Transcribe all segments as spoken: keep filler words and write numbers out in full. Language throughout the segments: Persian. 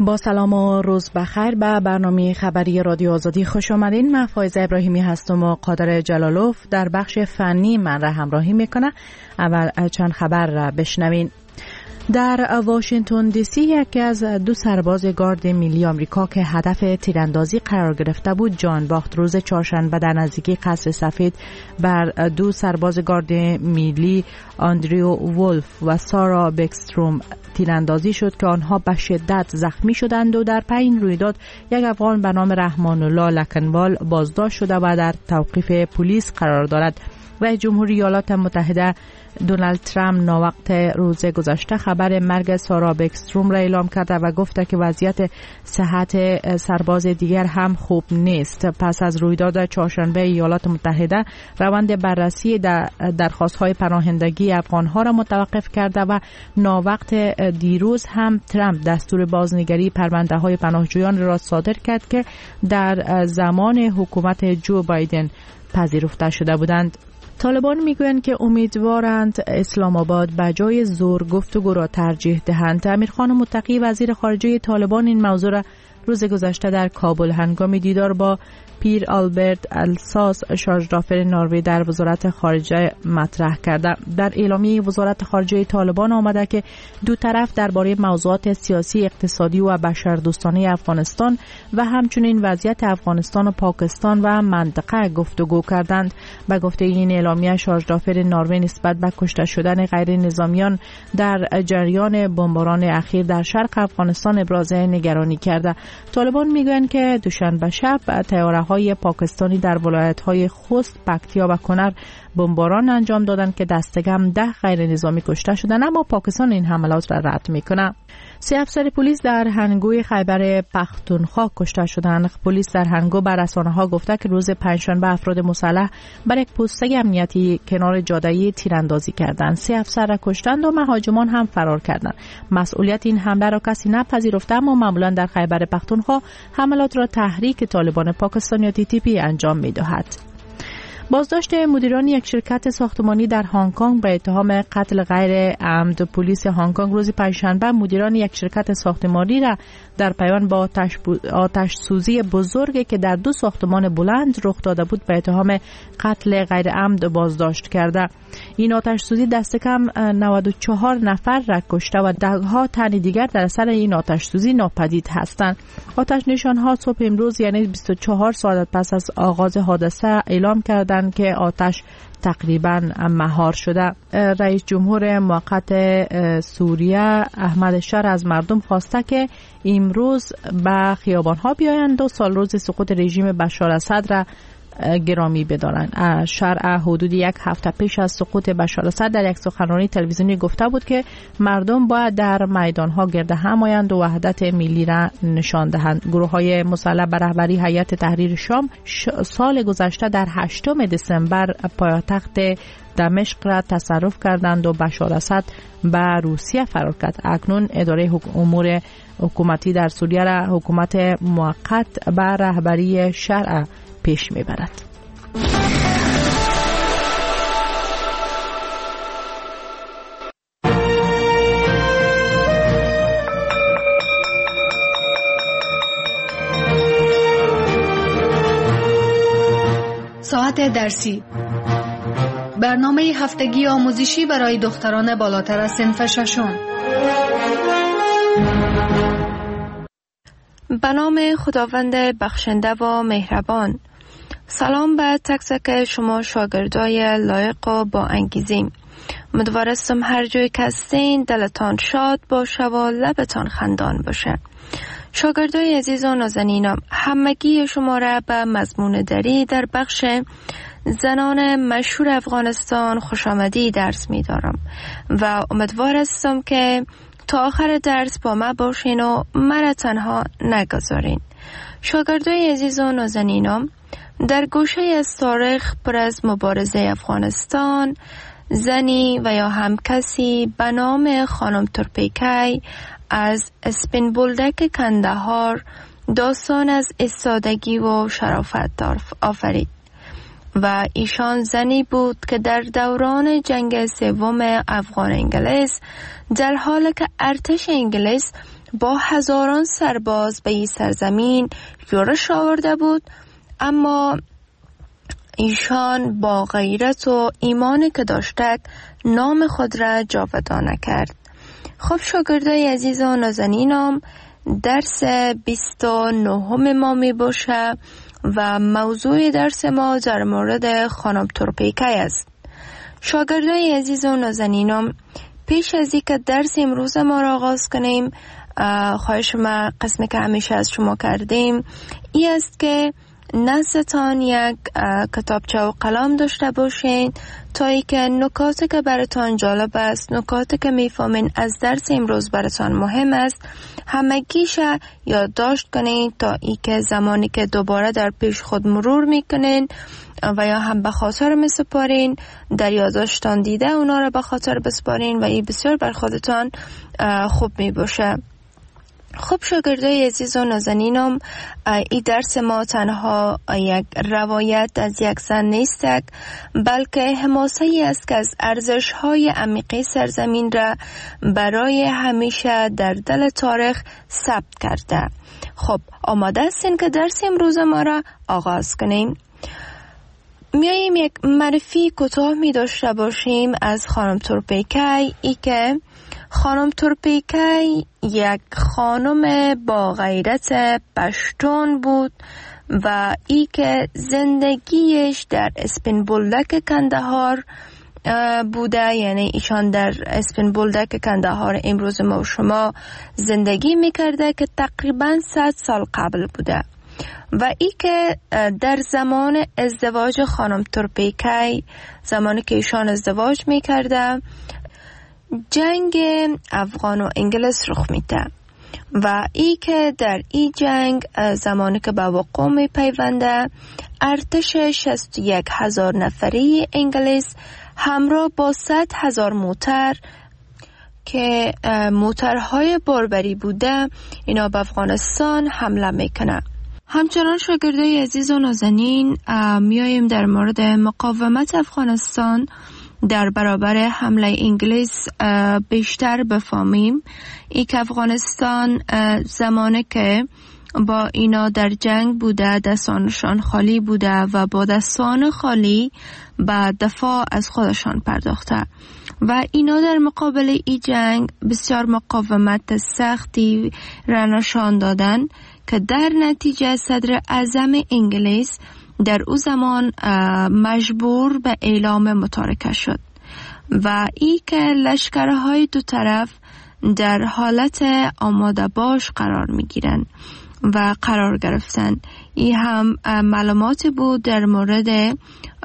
با سلام و روز بخیر به برنامه خبری رادیو آزادی خوش آمدین. من فایزه ابراهیمی هستم و قادر جلالوف در بخش فنی من را همراهی میکنه. اول چند خبر را بشنوین. در واشنگتن دی سی یکی از دو سرباز گارد ملی آمریکا که هدف تیراندازی قرار گرفته بود جان باخت. روز چهارشنبه در نزدیکی قصر سفید بر دو سرباز گارد ملی آندریو ولف و سارا بکستروم تیراندازی شد که آنها به شدت زخمی شدند و در پی این رویداد یک افغان به نام رحمان الله لکنوال بازداشت شده و در توقیف پلیس قرار دارد. رئیس جمهوری ایالات متحده دونالد ترامپ ناوقت روز گذشته خبر مرگ سارا بکستروم را اعلام کرده و گفته که وضعیت صحت سرباز دیگر هم خوب نیست. پس از رویداد چهارشنبه ایالات متحده روند بررسی درخواست‌های پناهندگی افغان‌ها را متوقف کرده و ناوقت دیروز هم ترامپ دستور بازنگری پرونده‌های پناهجویان را صادر کرد که در زمان حکومت جو بایدن پذیرفته شده بودند. طالبان میگویند که امیدوارند اسلام آباد به جای زور گفتگو را ترجیح دهند. امیرخان متقی وزیر خارجه طالبان این موضوع را روز گذشته در کابل هنگام دیدار با پیر آلبرت الساس شارژدافر نروژ در وزارت خارجه مطرح کرده. در اعلامیه وزارت خارجه طالبان آمده که دو طرف درباره موضوعات سیاسی، اقتصادی و بشردوستانه افغانستان و همچنین وضعیت افغانستان و پاکستان و منطقه گفتگو کردند. به گفته این اعلامیه شارژدافر نروژ نسبت به کشته شدن غیر نظامیان در جریان بمباران اخیر در شرق افغانستان ابراز نگرانی کرده. طالبان میگویند که دوشنبه شب طیاره های پاکستانی در ولایت‌های خوست، پکتیا و کنر بمباران انجام دادند که دست کم ده غیر نظامی کشته شدند، اما پاکستان این حملات را رد می‌کند. سه افسر پلیس در هنگوی خیبر پختونخوا کشته شدند. پلیس در هنگو بر رسانه‌ها گفته که روز پنجشنبه افراد مسلح بر یک پوسته امنیتی کنار جاده‌ای تیراندازی کردند. سه افسر را کشتند و مهاجمان هم فرار کردند. مسئولیت این حمله را کسی نپذیرفته، اما معمولا در خیبر پختونخوا حملات را تحریک طالبان پاکستان یا تی تی پی انجام می‌دهد. بازداشت مدیران یک شرکت ساختمانی در هنگ کنگ به اتهام قتل غیر عمد. پلیس هنگ کنگ روز پنجشنبه مدیران یک شرکت ساختمانی را در پیوند با آتش, آتش سوزی بزرگی که در دو ساختمان بلند رخ داده بود به اتهام قتل غیر عمد بازداشت کرده. این آتش سوزی دست کم نود و چهار نفر را کشته و ده ها تن دیگر در اثر این آتش سوزی ناپدید هستند. آتش نشان‌ها صبح امروز یعنی بیست و چهار ساعت پس از آغاز حادثه اعلام کردند که آتش تقریبا مهار شده. رئیس جمهور موقت سوریه احمد شر از مردم خواسته که امروز به خیابان‌ها بیایند و سال روز سقوط رژیم بشار اسد را گرامی بدارند. شرع حدود یک هفته پیش از سقوط بشار اسد در یک سخنرانی تلویزیونی گفته بود که مردم باید در میدان‌ها گرد هم آیند و وحدت ملی را نشان دهند. گروه‌های مسلح به رهبری هیئت تحریر شام سال گذشته در هشتم دسامبر پایتخت دمشق را تصرف کردند و بشار اسد به روسیه فرار کرد. اکنون اداره امور حکومتی در سوریه را حکومت موقت به رهبری شرع پیش میبرد. ساعت درسی، برنامه هفتگی آموزشی برای دختران بالاتر از صنف ششم. به نام خداوند بخشنده و مهربان. سلام به تک تک شما شاگردای لایق و با انگیزیم. امیدوارستم هر جای که هستین دلتان شاد باشه و لبتان خندان باشه. شاگردای عزیز و نازنینم، همگی شما را به مضمون دری در بخش زنان مشهور افغانستان خوش آمدی درس می دارم و امیدوارستم که تا آخر درس با ما باشین و مرا تنها نگذارین. شاگردای عزیز و نازنینم، در گوشه از تاریخ پر از مبارزه افغانستان، زنی و یا هم کسی به نام خانم ترپیکی از اسپین بولدک کندهار داستان از ایستادگی و شرافت آفرید و ایشان زنی بود که در دوران جنگ سوم افغان انگلیس در حالی که ارتش انگلیس با هزاران سرباز به این سرزمین یورش آورده بود، اما ایشان با غیرت و ایمانی که داشتند نام خود را جاودانه کرد. خب شاگردای عزیز و نازنینم، درس بیست و نه ما می باشه و موضوع درس ما در مورد خانم تورپیکی است. شاگردای عزیز و نازنینم، پیش از اینکه درس امروز ما را آغاز کنیم، خواهش ما قسمی که همیشه از شما کردیم این است که نزدتان یک کتابچه و قلم داشته باشین تا ای که نکاتی که براتان جالب است، نکاتی که میفهمین از درس امروز براتان مهم است، همگیش یادداشت کنین تا ای که زمانی که دوباره در پیش خود مرور میکنین و یا هم به خاطر میسپارین، در یادداشتان دیده اونا را به خاطر بسپارین و این بسیار بر خودتان خوب میباشه. خب شاگردای عزیز و نازنینم، این درس ما تنها یک روایت از یک زن نیست، بلکه حماسه‌ای است که از ارزش‌های عمیقی سرزمین را برای همیشه در دل تاریخ ثبت کرده. خب آماده هستین که درس امروز ما را آغاز کنیم؟ میاییم یک معرفی کوتاه می داشته باشیم از خانم تورپیکی. ای که خانم تورپیکی یک خانم با غیرت پشتون بود و ای که زندگیش در اسپین بولدک کندهار بوده، یعنی ایشان در اسپین بولدک کندهار امروز ما و شما زندگی میکرده که تقریبا صد سال قبل بوده و ای که در زمان ازدواج خانم تورپیکی، زمانی که ایشان ازدواج میکرده، جنگ افغان و انگلیس رخ میده و ای که در این جنگ زمانی که به وقوع می پیونده، ارتش شصت و یک هزار نفری انگلیس همراه با صد هزار موتر که موترهای باربری بوده، اینا به افغانستان حمله میکنه. همچنان شاگردای عزیز و نازنین، میاییم در مورد مقاومت افغانستان در برابر حمله انگلیس بیشتر بفهمیم. ای که افغانستان زمانی که با اینا در جنگ بوده، دستانشان خالی بوده و با دستان خالی به دفاع از خودشان پرداخته و اینا در مقابل ای جنگ بسیار مقاومت سختی را نشان دادن که در نتیجه صدر اعظم انگلیس در او زمان مجبور به اعلام متارکه شد و ای که لشکرهای دو طرف در حالت آماده باش قرار می گیرن و قرار گرفتن. این هم معلوماتی بود در مورد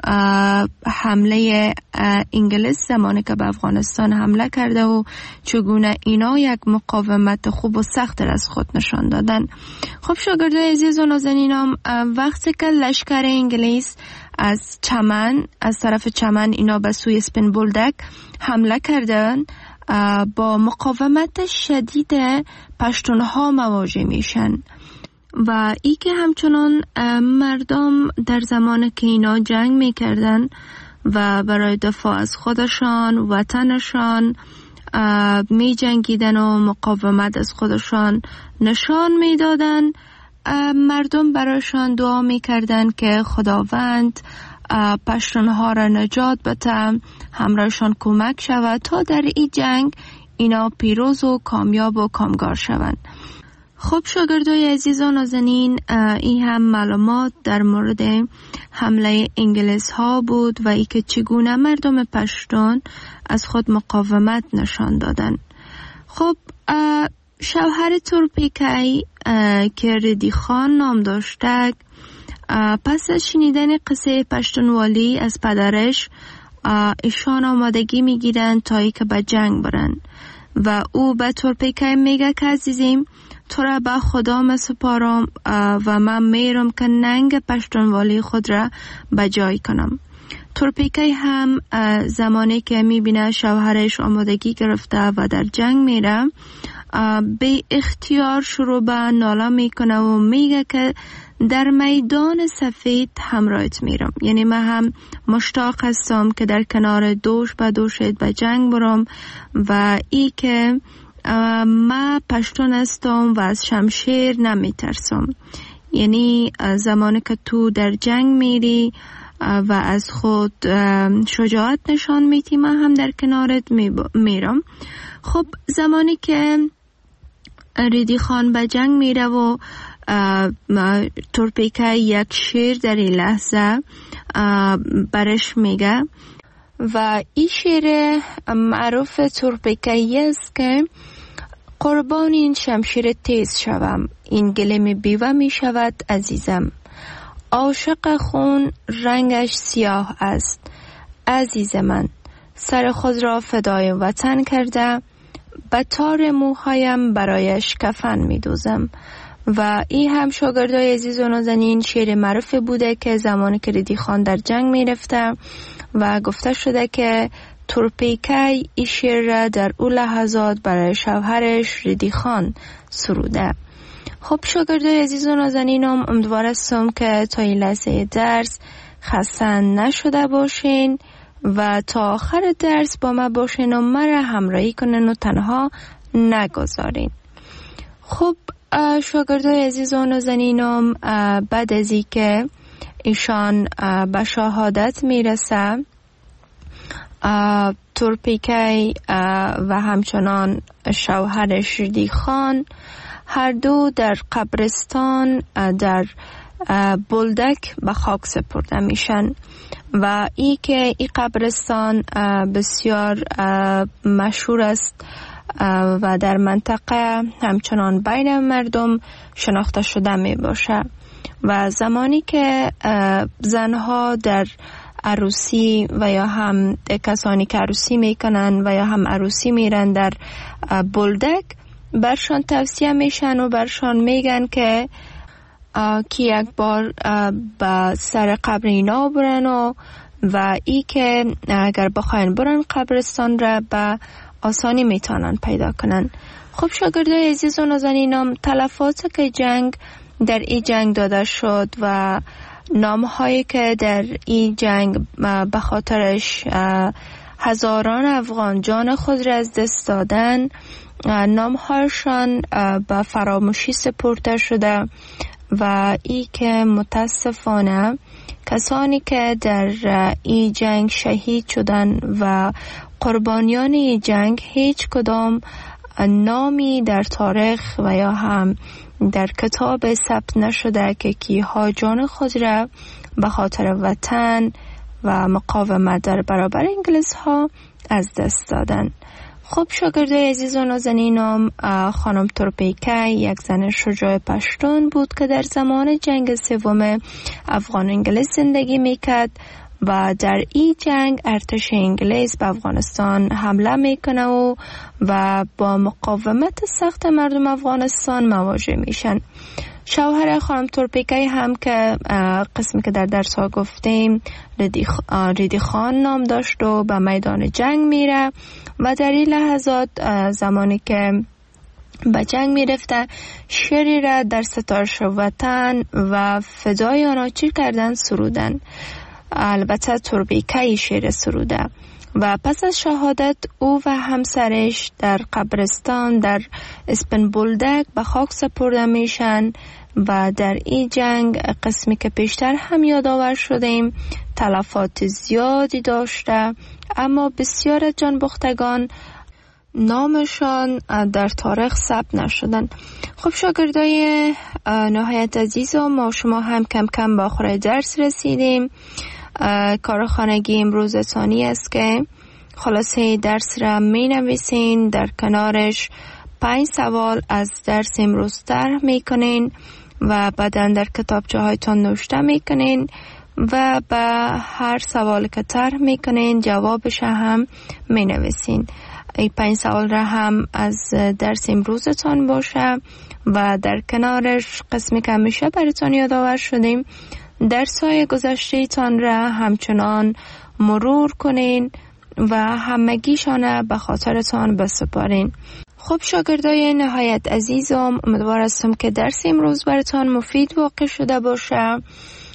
حمله انگلیس زمانی که به افغانستان حمله کرده و چگونه اینا یک مقاومت خوب و سخت از خود نشان دادن. خب شاگردای عزیز و نازنینم، وقتی که لشکر انگلیس از چمن از طرف چمن اینا به سوی اسپین بولدک حمله کردن، با مقاومت شدید پشتونها مواجه میشن و ای که همچنان مردم در زمان که اینا جنگ میکردن و برای دفاع از خودشان وطنشان می جنگیدن و مقاومت از خودشان نشان میدادن، مردم برایشان دعا میکردن که خداوند پشتونها را نجات بده، همراهشان کمک شود تا در این جنگ اینا پیروز و کامیاب و کامگار شوند. خب شاگردای عزیز و نازنین، این هم معلومات در مورد حمله انگلیس ها بود و ای که چگونه مردم پشتون از خود مقاومت نشان دادن. خب شوهر تورپیکی که ردی خان نام داشته، پس از شنیدن قصه پشتونوالی از پدرش، ایشان آمادگی میگیرن تا ای که به جنگ برن و او به تورپیکی میگه که عزیزیم، تو را به خدا مسپارم و من میرم که ننگ پشتونوالی خود را به جای کنم. تورپیکی هم زمانی که میبینه شوهرش آمادگی گرفته و در جنگ میره، به اختیار شروع به ناله میکنه و میگه که در میدان سفید همراهت میرم، یعنی من هم مشتاق هستم که در کنار دوش به دوشت به جنگ برم و ای که ما پشتون هستم و از شمشیر نمی ترسم. یعنی زمانی که تو در جنگ میری و از خود شجاعت نشان میدی، من هم در کنارت میرم. خب زمانی که ریدی خان به جنگ میره و تورپیکای یک شعر در این لحظه برش میگه و این شعر معروف تورپیکایی است که قربان این شمشیر تیز شوم، این گلیم بیوه می شود عزیزم. عاشق خون رنگش سیاه است، عزیز من سر خود را فدای وطن کرده، به تار موهایم برایش کفن می دوزم. و این هم شاگردای عزیز و نازنین شعر معروف بوده که زمانی که ریدی خان در جنگ می رفته و گفته شده که تورپیکای این شعر را در او لحظات برای شوهرش ریدی خان سروده. خب شاگردای عزیز و نازنینم، امیدوار هستم که تا این لحظه درس خسته نشده باشین و تا آخر درس با ما باشین و مرا همراهی کنین و تنها نگذارین. خب شاگردای عزیز و نازنینم، بعد از این که ایشان به شهادت میرسه، تورپیکای و همچنان شوهرش ریدی خان هر دو در قبرستان در بولدک به خاک سپرده میشن و ای که این قبرستان بسیار مشهور است و در منطقه همچنان بین مردم شناخته شده می باشه. و زمانی که زنها در عروسی و یا هم کسانی که عروسی میکنن و یا هم عروسی میرن در بولدک، برشان توصیه میشن و برشان میگن که که یک بار به سر قبر اینا برن و و ای که اگر بخواین برن قبرستان را به آسانی میتونن پیدا کنن. خب شاگردای عزیز و نازنینم، تلفات که جنگ در این جنگ داده شد و نامهایی که در این جنگ به خاطرش هزاران افغان جان خود را از دست دادن، نامهایشان به فراموشی سپرده شده و ای که متاسفانه کسانی که در این جنگ شهید شدن و قربانیان این جنگ هیچ کدام نامی در تاریخ و یا هم در کتاب ثبت نشده که کیها جان خود را به خاطر وطن و مقاومت در برابر انگلیس ها از دست دادن. خب شاگردای عزیز و نازنینم، خانم تورپیکای یک زن شجاع پشتون بود که در زمان جنگ سوم افغان انگلیس زندگی میکرد و در این جنگ ارتش انگلیس به افغانستان حمله میکنه و و با مقاومت سخت مردم افغانستان مواجه میشن. شوهر خانم تورپیکای هم که قسمی که در درس ها گفتیم ریدی خان نام داشت و به میدان جنگ میره و در این لحظات زمانی که به جنگ میرفته شعری را در ستایش وطن و فدای آنها چی کردن سرودن. البته تورپیکای شعر سروده و پس از شهادت او و همسرش در قبرستان در اسپن بولدک به خاک سپرده میشن و در این جنگ قسمی که پیشتر هم یادآور شدیم تلفات زیادی داشته، اما بسیار از جانباختگان نامشان در تاریخ ثبت نشدن. خب شاگردای نهایت عزیزم، ما شما هم کم کم به آخر درس رسیدیم. کار خانگی امروز ثانی است که خلاصه درس را می نویسین، در کنارش پنج سوال از درس امروز طرح می کنین و بعدا در کتابچه هایتان نوشته می کنین و به هر سوال که طرح می کنین جوابش هم می نویسین. این پنج سوال را هم از درس امروزتان باشه و در کنارش قسمی که همیشه براتان یادآور شدیم درس های گذشته تان را همچنان مرور کنین و همگیشان به خاطرتان بسپارین. خب شاگردای نهایت عزیزم، امیدوار هستم که درس امروز براتان مفید واقع شده باشه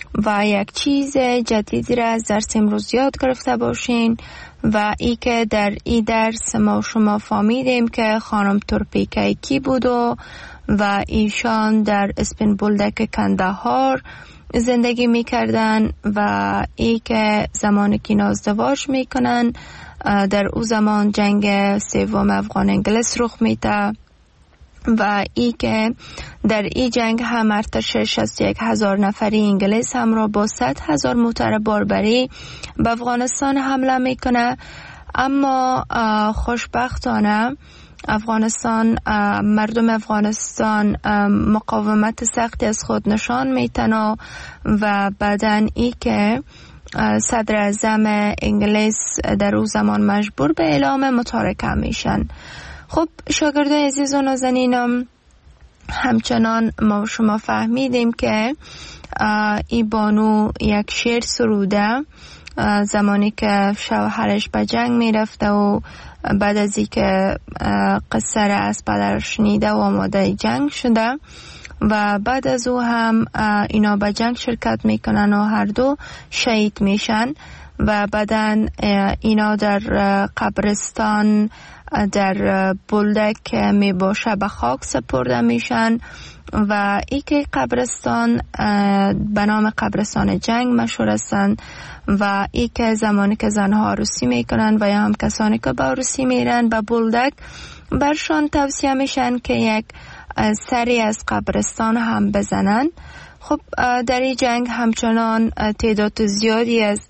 و یک چیز جدیدی را از درس امروز یاد گرفته باشین و ای که در این درس ما شما فهمیدیم که خانم تورپیکه کی بود و و ایشان در اسپین بولدک کندهار زندگی میکردن و ای که زمانی که اینا ازدواج میکنن در او زمان جنگ سوم افغان انگلیس رخ میده و ای که در این جنگ هم ارتش شصت و یک هزار نفری انگلیس هم را با صد هزار موتر باربری به افغانستان حمله میکنه. اما خوشبختانه افغانستان مردم افغانستان مقاومت سختی از خود نشان میتن و بعدن ای که صدر اعظم انگلیس در او زمان مجبور به اعلام متارکه میشن. خب شاگردای عزیز و نازنینم، همچنان ما شما فهمیدیم که این بانو یک شعر سروده زمانی که شوهرش به جنگ میرفته و بعد از این که قصه را از پدرش شنیده و آماده جنگ شده و بعد از او هم اینا به جنگ شرکت میکنن و هر دو شهید میشن و بعدن اینا در قبرستان در بولدک می باشه به خاک سپرده میشن و ای که قبرستان به نام قبرستان جنگ مشهور هستند و ای که زمانی که زنها عروسی میکنن و یا هم کسانی که به عروسی میرن به بولدک برشان توصیه میشن که یک سری از قبرستان هم بزنن. خب در این جنگ همچنان تعداد زیادی از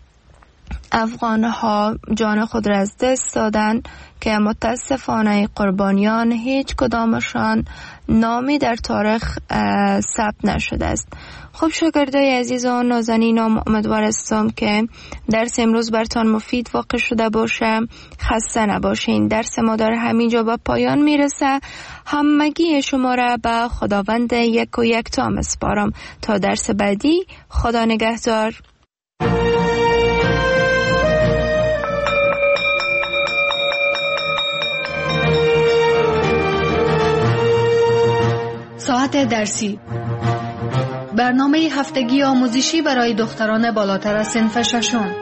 افغان ها جان خود را از دست دادن که متاسفانه قربانیان هیچ کدامشان نامی در تاریخ ثبت نشده است. خب شاگردای عزیز و نازنینم، امیدوارم که درس امروز برتان مفید واقع شده باشه. خسته نباشین. درس ما در همینجا به پایان میرسه. همگی شما را به خداوند یک و یک تا میسپارم تا درس بعدی. خدا نگهدار. ساعت درسی، برنامه هفتگی آموزشی برای دختران بالاتر از صنف ششم.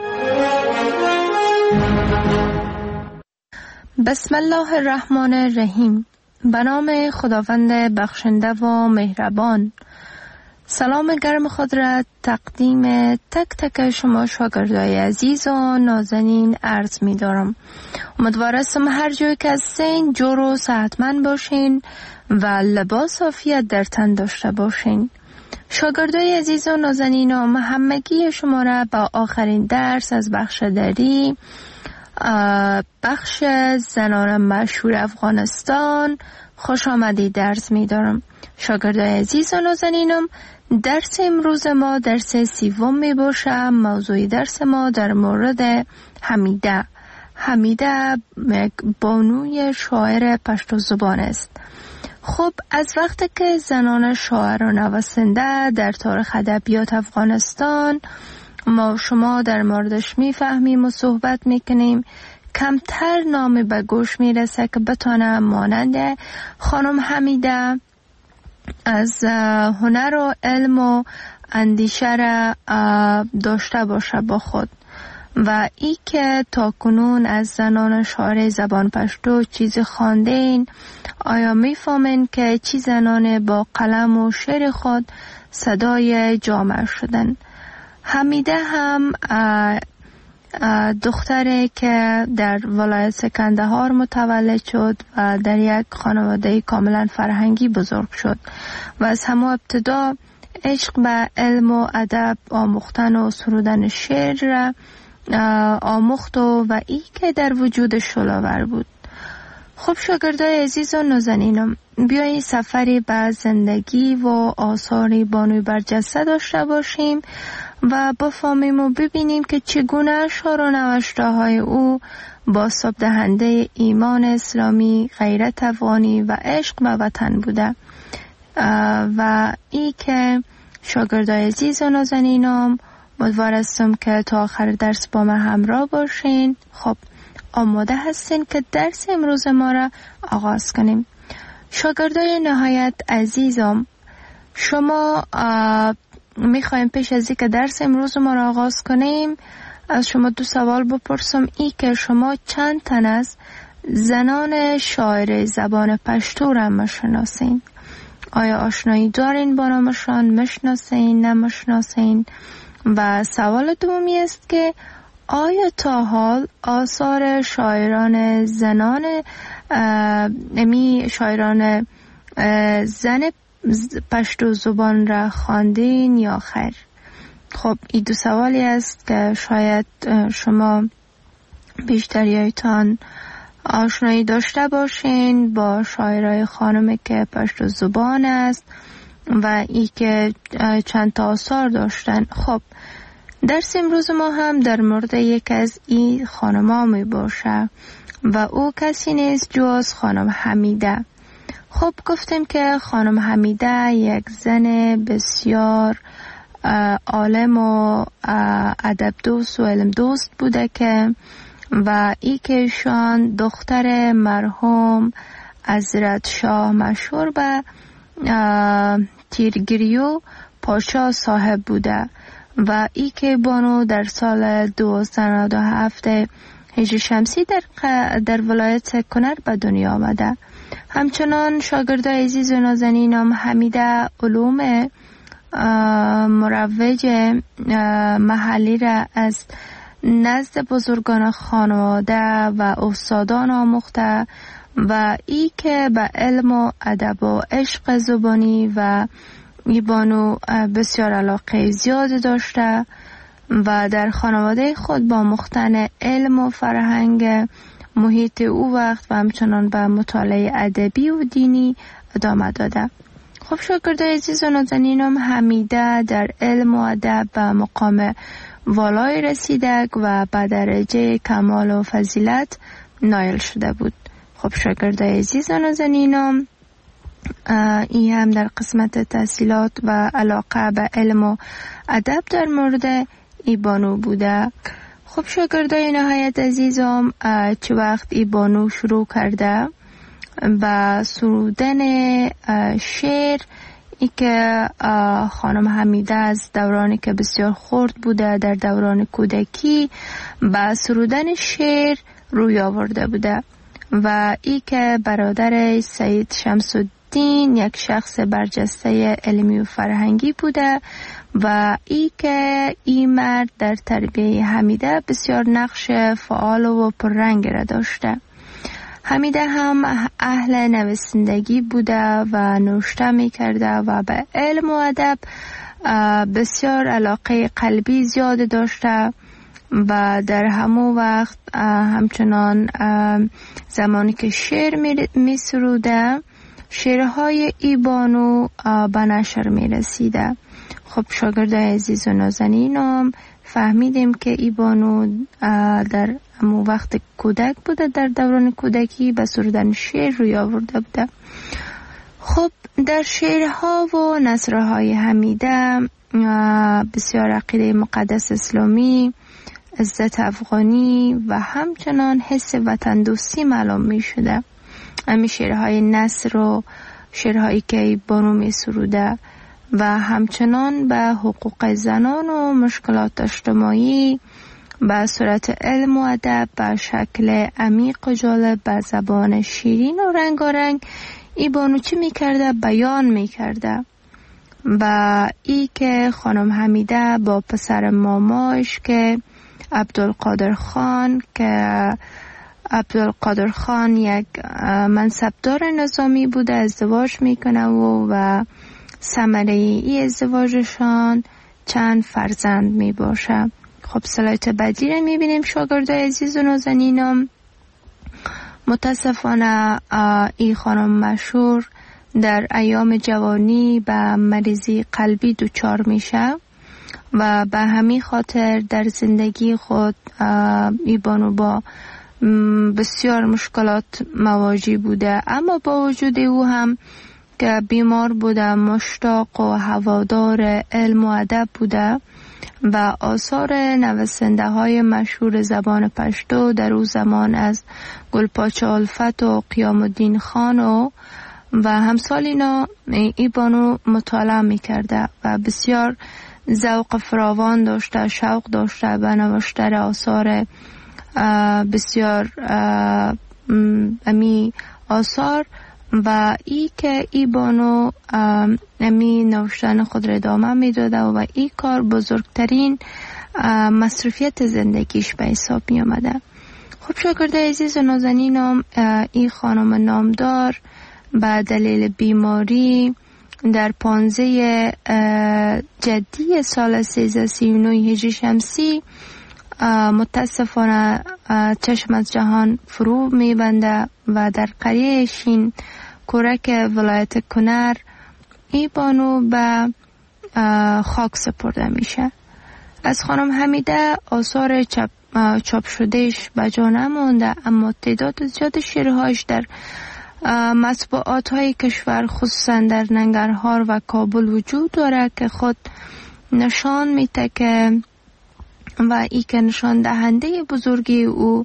بسم الله الرحمن الرحیم. به نام خداوند بخشنده و مهربان. سلام گرم خود را تقدیم تک تک شما شاگردای عزیز و نازنین عرض می دارم. امیدوارم هر جای که هستین جور و صحتمند باشین و لباس عافیت در تن داشته باشین. شاگردای عزیز و نازنینم، همگی شما را با آخرین درس از بخش دری بخش زنان مشهور افغانستان خوش آمدید درس می دارم. شاگردای عزیز و نازنینم، درس امروز ما درس سوم می باشه. موضوع درس ما در مورد حمیده. حمیده بانوی شاعر پشتو زبان است. خب از وقتی که زنان شاعر و نویسنده در تاریخ ادبیات افغانستان ما شما در موردش میفهمیم و صحبت میکنیم، کمتر نامی به گوش میرسه که بتانه مانند خانم حمیده از هنر و علم و اندیشه را داشته باشه با خود و ای که تا کنون از زنان شاعر زبان پشتو چیز خواندین، آیا میفهمین که چی زنان با قلم و شعر خود صدای جامعه شدن؟ حمیده هم دختری که در ولایت کندهار متولد شد و در یک خانواده کاملا فرهنگی بزرگ شد و از همه ابتدا عشق به علم و ادب آموختن و سرودن شعر را آموخت و, و ای که در وجود شلاور بود. خب شاگردای عزیز و نازنینم، بیایید سفری به زندگی و آثار بانوی برجسته داشته باشیم و بفهمیم و ببینیم که چگونه اشعار و نوشته های او بازتاب دهنده ایمان اسلامی، غیرت افغانی و عشق به وطن بوده و ای که شاگردای عزیز و نازنینم امیدوارم که تا آخر درس با ما همراه باشین. خب آماده هستین که درس امروز ما را آغاز کنیم؟ شاگردای نهایت عزیزم، شما میخوایم پیش از اینکه درس امروز ما را آغاز کنیم از شما دو سوال بپرسم. ای که شما چند تن از زنان شاعر زبان پشتو را میشناسین؟ آیا آشنایی دارین با نامشان؟ میشناسین؟ نمیشناسین؟ و سوال دومی است که آیا تا حال آثار شاعران زنان امی شاعران زن پشتو زبان را خواندین یا خیر؟ خب این دو سوالی است که شاید شما بیشتریایتان آشنایی داشته باشین با شاعرای خانم که پشتو زبان است و ای که چند تا آثار داشتن. خب درس امروز ما هم در مورد یک از این خانم‌ها می باشه و او کسی نیست جز خانم حمیده. خب گفتیم که خانم حمیده یک زن بسیار عالم و ادب دوست و علم دوست بوده که و ای که ایشان دختر مرحوم حضرت شاه مشهور به تیرگریو پاشا صاحب بوده و ای که بانو در سال دویست و نود و هفت هجری شمسی در, در ولایت کنر به دنیا آمده. همچنان شاگردای عزیز و نازنینم حمیده علوم مروج محلی را از نزد بزرگان خانواده و استادان آموخته و ای که به علم و ادب و عشق زبانی و ای بانو بسیار علاقه زیاد داشته و در خانواده خود با مختن علم و فرهنگ محیط او وقت و همچنان به مطالعه ادبی و دینی ادامه داده. خب شاگردای عزیز و نازنینم حمیده در علم و ادب به مقام والای رسیده و به درجه کمال و فضیلت نایل شده بود. خب شاگردای عزیز و نازنینم این هم در قسمت تحصیلات و علاقه به علم و ادب در مورد ای بانو بوده. خب شاگردای نهایت عزیزم چه وقت ای بانو شروع کرده و سرودن شعر، ای که خانم حمیده از دورانی که بسیار خرد بوده در دوران کودکی با سرودن شعر روی آورده بوده و ای که برادر سید شمس الدین یک شخص برجسته علمی و فرهنگی بوده و ای که این مرد در تربیه حمیده بسیار نقش فعال و پررنگ را داشته. حمیده هم اهل نویسندگی بوده و نوشته می کرده و به علم و ادب بسیار علاقه قلبی زیاد داشته و در همون وقت همچنان زمانی که شعر می سروده شعرهای ای بانو به نشر می رسیده. خب شاگردای عزیز و نازنینم فهمیدیم که ای بانو در همون وقت کودک بوده، در دوران کودکی به سرودن شعر روی آورده بوده. خب در شعرها و نثرهای حمیده بسیار عقیده مقدس اسلامی، عزت افغانی و همچنان حس وطن دوستی معلوم می شده. همین شعرهای نثر و شعرهایی که بانو می سروده و همچنان به حقوق زنان و مشکلات اجتماعی به صورت علم و ادب به شکل عمیق و جالب به زبان شیرین و رنگارنگ ای بانو چی می کرده؟ بیان می کرده. و ای که خانم حمیده با پسر ماماش که عبدالقادر خان که عبدالقادر خان یک منصبدار نظامی بوده ازدواج میکنه و و ثمره ای ازدواجشان چند فرزند می باشه. خب سلایت بعدی رو میبینیم شاگردای عزیز و نازنینم. متاسفانه ای خانم مشهور در ایام جوانی به مریضی قلبی دچار میشه و به همین خاطر در زندگی خود ای بانو با بسیار مشکلات مواجه بوده، اما با وجود او هم که بیمار بوده مشتاق و هوادار علم و ادب بوده و آثار نویسنده های مشهور زبان پشتو در او زمان از گلپاچه الفت و قیام الدین خان و و همسال اینا ای بانو مطالعه می کرده و بسیار ذوق فراوان داشته، شوق داشته به نوشتن آثار بسیار امی آثار و ای که ای بانو امی نوشتن خود را ادامه می داده و ای کار بزرگترین مصروفیت زندگیش به حساب می آمده. خب شاگرده عزیز و نازنینم، ای خانم نامدار به دلیل بیماری در پانزده جدی سال سیزده سی و نه هجری شمسی متاسفانه چشم از جهان فرو می بنده و در قریه شین کورک ولایت کنر ای بانو به خاک سپرده میشه. از خانم حمیده آثار چاپ, چاپ شدهش به جا نمانده، اما تعداد زیاد شعرهایش در مطبوعات های کشور خصوصا در ننگرهار و کابل وجود داره که خود نشان میده که و ای که نشان دهنده بزرگی او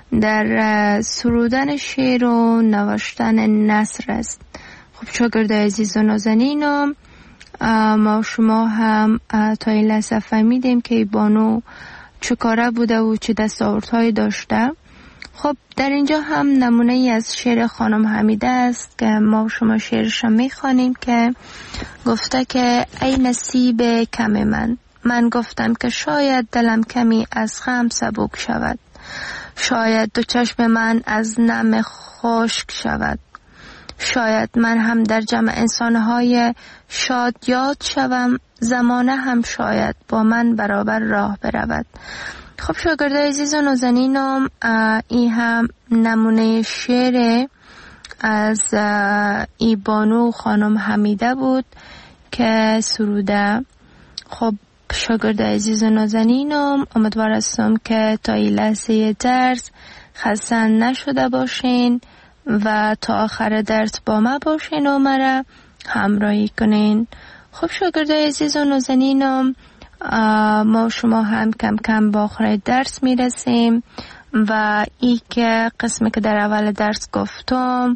در سرودن شعر و نوشتن نثر است. خب شاگرد عزیز و نازنینم، ما شما هم تا این لحظه فهمیدیم که بانو چه کاره بوده و چه دستاوردهایی داشته. خب در اینجا هم نمونه ای از شعر خانم حمیده است که ما شما شعرش میخوانیم که گفته که ای نصیب کم من، من گفتم که شاید دلم کمی از غم سبک شود، شاید دو چشم من از نم خشک شود، شاید من هم در جمع انسانهای شاد یاد شوم، زمانه هم شاید با من برابر راه برود. خب شاگرده عزیز و نازنینم، این هم نمونه شعر از ای بانو خانم حمیده بود که سروده. خب شاگرده عزیز و نازنینم، امیدوار هستم که تا این لحظه درس خسته نشده باشین و تا آخر درس با ما باشین و مرا همراهی کنین. خب شاگرده عزیز و نازنینم، ما شما هم کم کم با آخر درس میرسیم و ای که قسمی که در اول درس گفتم،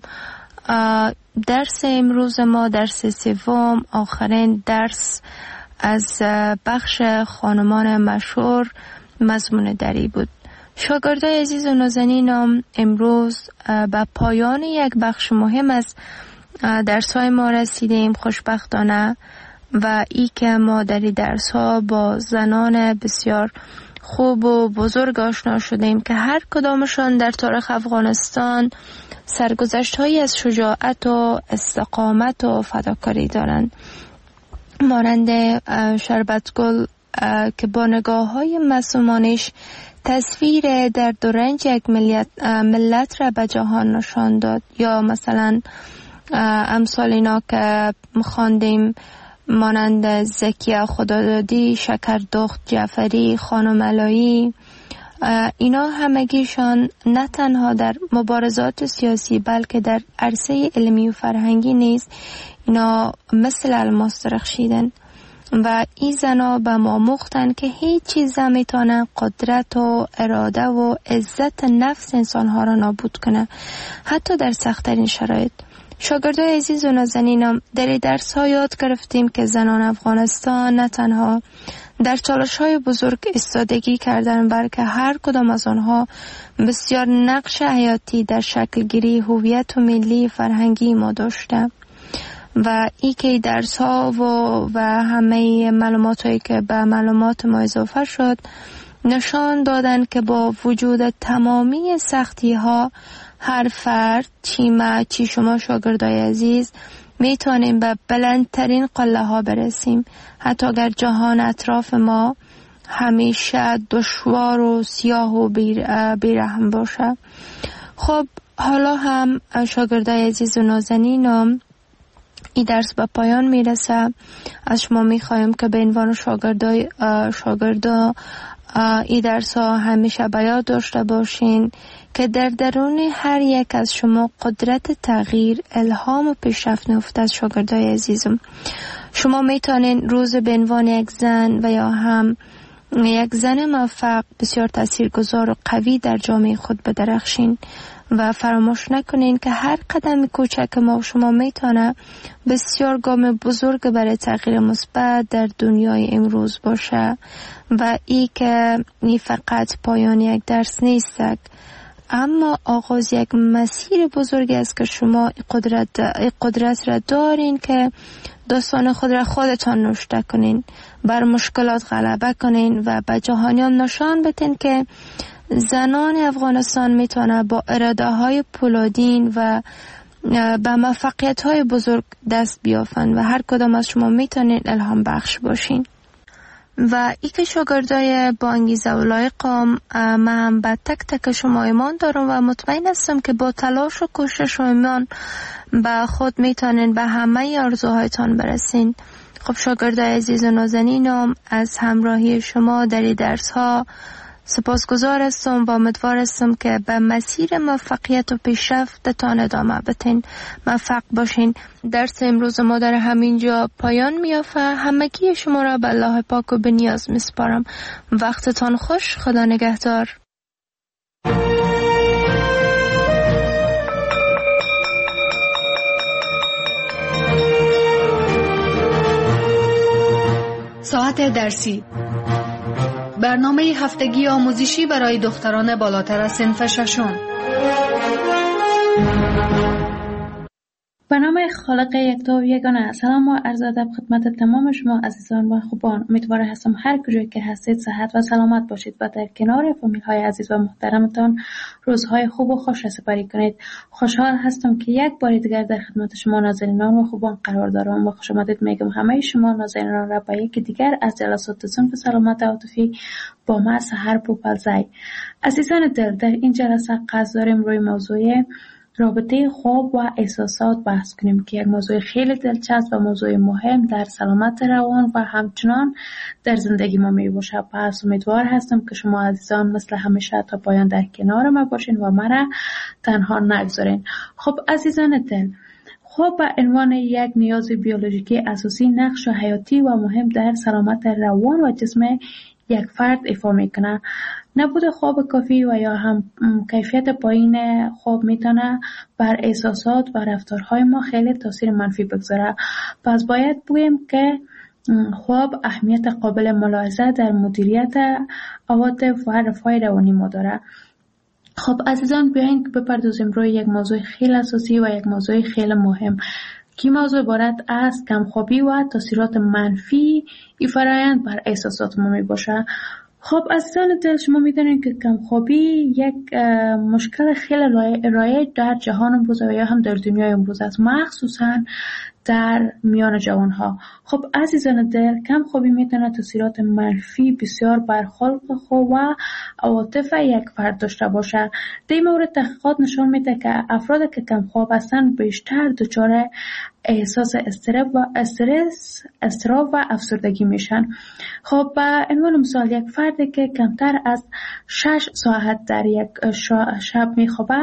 درس امروز ما درس سوم، آخرین درس از بخش خانمان مشهور مضمون دری بود. شاگردای عزیز و نازنینم، امروز به پایان یک بخش مهم از درس‌های ما رسیدیم خوشبختانه و ای که ما در این درس‌ها با زنان بسیار خوب و بزرگ آشنا شدیم که هر کدامشان در تاریخ افغانستان سرگذشت‌هایی از شجاعت و استقامت و فداکاری دارند، مانند شربتگل که با نگاه‌های معصومانش تصویر درد و رنج یک ملت, ملت را به جهان نشان داد، یا مثلا امثال اینا که خواندیم مانند زکیه خدادادی، شکردخت جعفری، خانم علایی، اینا همگیشان نه تنها در مبارزات سیاسی بلکه در عرصه علمی و فرهنگی نیز اینا مثل الماس درخشیدن و این زنا به ما مختن که هیچ چیز نمیتونه قدرت و اراده و عزت نفس انسانها را نابود کنه، حتی در سخت‌ترین شرایط. شاگردای عزیز و نازنینم، در درس ها یاد گرفتیم که زنان افغانستان نه تنها در چالش های بزرگ ایستادگی کردن بلکه هر کدام از آنها بسیار نقش حیاتی در شکل گیری هویت و ملی فرهنگی ما داشته و ای که درس ها و, و همه معلومات هایی که به معلومات ما اضافه شد نشان دادن که با وجود تمامی سختی ها هر فرد، چی ما چی شما شاگردای عزیز، میتونیم به بلندترین قله ها برسیم، حتی اگر جهان اطراف ما همیشه دشوار و سیاه و بیرحم باشه. خب حالا هم شاگردای عزیز و نازنینم، این درس به پایان میرسه. از شما میخوایم که به عنوان شاگردای شاگردا این درس ها همیشه به یاد داشته باشین که در درون هر یک از شما قدرت تغییر، الهام و پیشرفت نهفته از شاگردای عزیزم. شما میتونین روز به عنوان یک زن و یا هم یک زن موفق بسیار تاثیرگذار و قوی در جامعه خود بدرخشین و فراموش نکنین که هر قدم کوچک ما و شما میتونه بسیار گام بزرگ برای تغییر مثبت در دنیای امروز باشه و ای که این فقط پایان یک درس نیست، اما آغاز یک مسیر بزرگی است که شما قدرت قدرت را دارین که داستان خود را خودتان نوشته کنین، بر مشکلات غلبه کنین و به جهانیان نشان بدین که زنان افغانستان میتونه با اراده های پولادین و به موفقیت های بزرگ دست بیافن و هر کدام از شما میتونین الهام بخش باشین. و ای که شاگردای با انگیزه و لایقم، من هم به تک تک شما ایمان دارم و مطمئن هستم که با تلاش و کوشش و ایمان به خود میتونین به همه آرزوهایتان برسین. خب شاگردای عزیز و نازنینم، از همراهی شما در این درس ها سپاسگزار هستم و امیدوار هستم که به مسیر موفقیت و پیشرفتتان ادامه بدین. موفق باشین. درس امروز ما در همینجا پایان میافته. همگی شما را به الله پاک و به نیاز میسپارم. وقتتان خوش. خدا نگهدار. ساعت درسی، برنامه هفتگی آموزشی برای دختران بالاتر از صنف ششم. به نام خالق یکتا و یگانه. سلام و عرض ادب خدمت تمام شما عزیزان و خوبان. امیدوار هستم هر کجایی که هستید صحت و سلامت باشید و در کنار فامیل های عزیز و محترمتان روزهای خوب و خوش سپری کنید. خوشحال هستم که یک بار دیگر در خدمت شما نازنینان و خوبان قرار دارم و خوش آمدید میگم همه شما نازنینان را به یکی دیگر از جلسات صنف سلامت عاطفی با ما سحر پوپلزی. عزیزان دل، در این جلسه قصد داریم روی موضوع رابطه خواب و احساسات بحث کنیم که یک موضوع خیلی دلچسب و موضوع مهم در سلامت روان و همچنان در زندگی ما می باشه. پس امیدوار هستم که شما عزیزان مثل همیشه تا پایان در کنار ما باشین و مرا تنها نگذارین. خب عزیزان دل، خواب به عنوان یک نیاز بیولوژیکی اساسی نقش حیاتی و مهم در سلامت روان و جسم یک فرد ایفا میکنه. نبود خواب کافی و یا هم کیفیت پایین خواب میتونه بر احساسات و رفتارهای ما خیلی تاثیر منفی بگذاره. پس باید بگیم که خواب اهمیت قابل ملاحظه در مدیریت عواطف و رفاه روانی ما داره. خب عزیزان، بیاین که بپردازیم روی یک موضوع خیلی اساسی و یک موضوع خیلی مهم که موضوع عبارت از کمخوابی و تاثیرات منفی ای فرآیند بر احساسات ما می باشه. خب عزیزان دل، شما میدونید که کمخوابی یک مشکل خیلی رایج در جهان امروز و یا هم در دنیای امروز است، مخصوصا در میان جوانها. خب عزیزان دل، کمخوابی میتونه تاثیرات منفی بسیار بر خلق خود و عواطف یک فرد داشته باشه. در این مورد تحقیقات نشان میده که افرادی که کمخواب هستند بیشتر دچار احساس استرس و استرس، اضطراب و افسردگی میشن. خب به عنوان مثال، یک فردی که کمتر از شش ساعت در یک شب میخوابه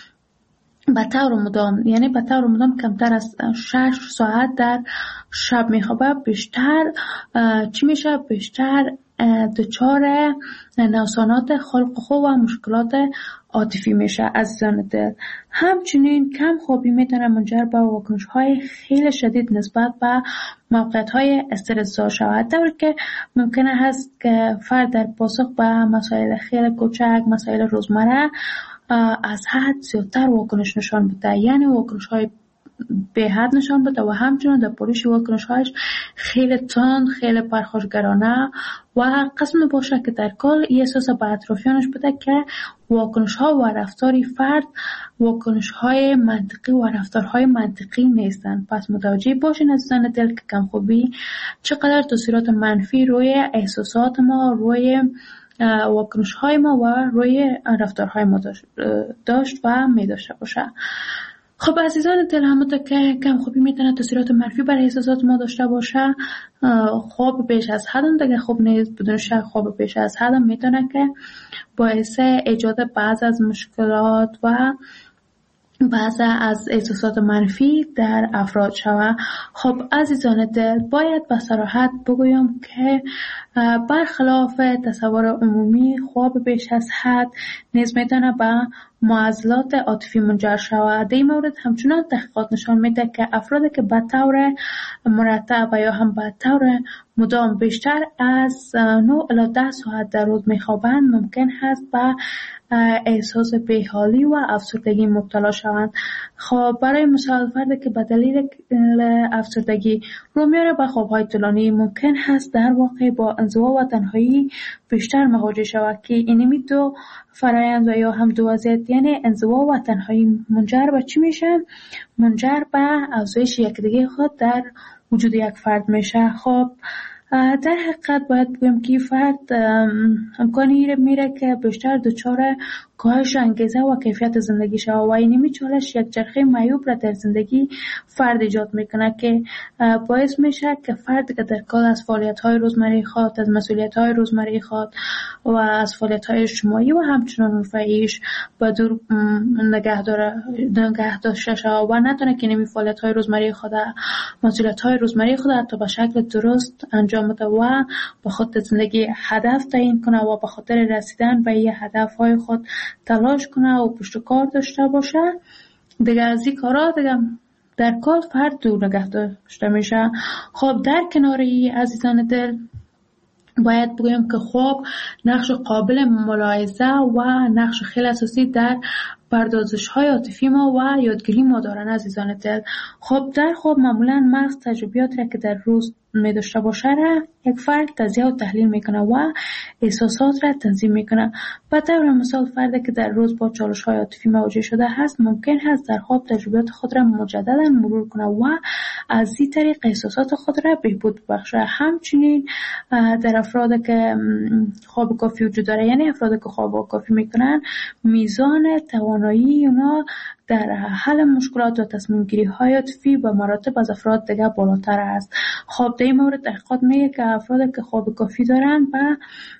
به طور مدام، یعنی به طور مدام کمتر از شش ساعت در شب میخوابه، بیشتر چی میشه؟ بیشتر دچار نوسانات خلق خود و مشکلات عاطفی میشه عزیزان دل. همچنین کم خوابی میتونه منجر به واکنش های خیلی شدید نسبت به موقعیت های استرس‌زا شود، طوری که ممکنه هست که فرد در پاسخ به مسائل خیلی کوچک، مسائل روزمره از حد زیادتر واکنش نشان بده، یعنی واکنش های به حد نشان بده و همچنین در پوریش واکنش هایش خیلی تند، خیلی پرخاشگرانه و قسم باشه که در کل این احساس به اطرافیانش بده که واکنش ها و رفتاری فرد واکنش های منطقی و رفتارهای منطقی نیستن. پس متوجه باشین عزیزان دل که کمخوابی چقدر تاثیرات منفی روی احساسات ما، روی واکنش های ما و روی رفتارهای ما داشت و می داشته باشه. خب عزیزان دل، همونطور که کمخوابی میتونه تاثیرات منفی بر احساسات ما داشته باشه، خواب بیش از حد هم دیگه خوب نیست. بدون شک خواب بیش از حد هم میتونه که باعث ایجاد بعض از مشکلات و بعضی از احساسات منفی در افراد شود. خب عزیزان دل، باید به صراحت بگویم که برخلاف تصور عمومی خواب بیش از حد نیز میتونه به معضلات عاطفی منجر شود. در این مورد همچنان تحقیقات نشان میده که افرادی که به طور مرتب و یا هم به طور مدام بیشتر از نه الی ده ساعت در روز میخوابند ممکن است به احساس بیحالی و افسردگی مبتلا شوند. خب برای مثال فردی که به دلیل افسردگی رو میاره به خوابهای طولانی ممکن هست در واقع با انزوا و تنهایی بیشتر مواجه شود که اینمی دو فرایند و یا هم دو وضعیت یعنی انزوا و تنهایی منجر به چی میشه؟ منجر به افزایش یکدیگه خود در وجود یک فرد میشه. خب در حقیقت باید بگم که فرد امکانی میره که بیشتر دچار کاهش انگیزه و کیفیت زندگی شود و اینمی چالش یک چرخه معیوب را در زندگی فرد ایجاد میکنه که باعث میشه که فرد که در کار از فعالیت‌های روزمره خود، از مسئولیت‌های روزمره خود و از فعالیت‌های اجتماعی و همچنان رفاهیش به دور نگه داره نگه داشته شود و نتونه که اینمی فعالیت‌های روزمره خود، مسئولیت‌های روزمره خود حتی به شکل درست انجام بده و به خود زندگی هدف تعیین کنه و به خاطر رسیدن به این هدف‌های خود تلاش کنه و پشت کار داشته باشه. دیگه از این کارا دیگه در کل فرد دور نگه داشته میشه. خب در کنار این عزیزان دل باید بگویم که خواب نقش قابل ملاحظه و نقش خیلی اساسی در پردازش های عاطفی ما و یادگیری ما دارن عزیزان دل. خب در خواب معمولا مغز تجربیات را که در روز می داشته باشه را یک فرد تجزیه و تحلیل میکنه و احساسات را تنظیم میکنه. به طور مثال فردی که در روز با چالش های عاطفی مواجه شده هست ممکن هست در خواب تجربیات خود را مجددا مرور کنه و از این طریق احساسات خود را بهبود بخشه. همچنین در افرادی که خواب کافی وجود داره، یعنی افرادی که خواب کافی میکنن، میزان توانایی اونا در حل مشکلات و تصمیم گیری های عاطفی به مراتب از افراد دیگه بالاتر است. خب در این مورد تحقیقات میگه که افرادی که خواب کافی دارن و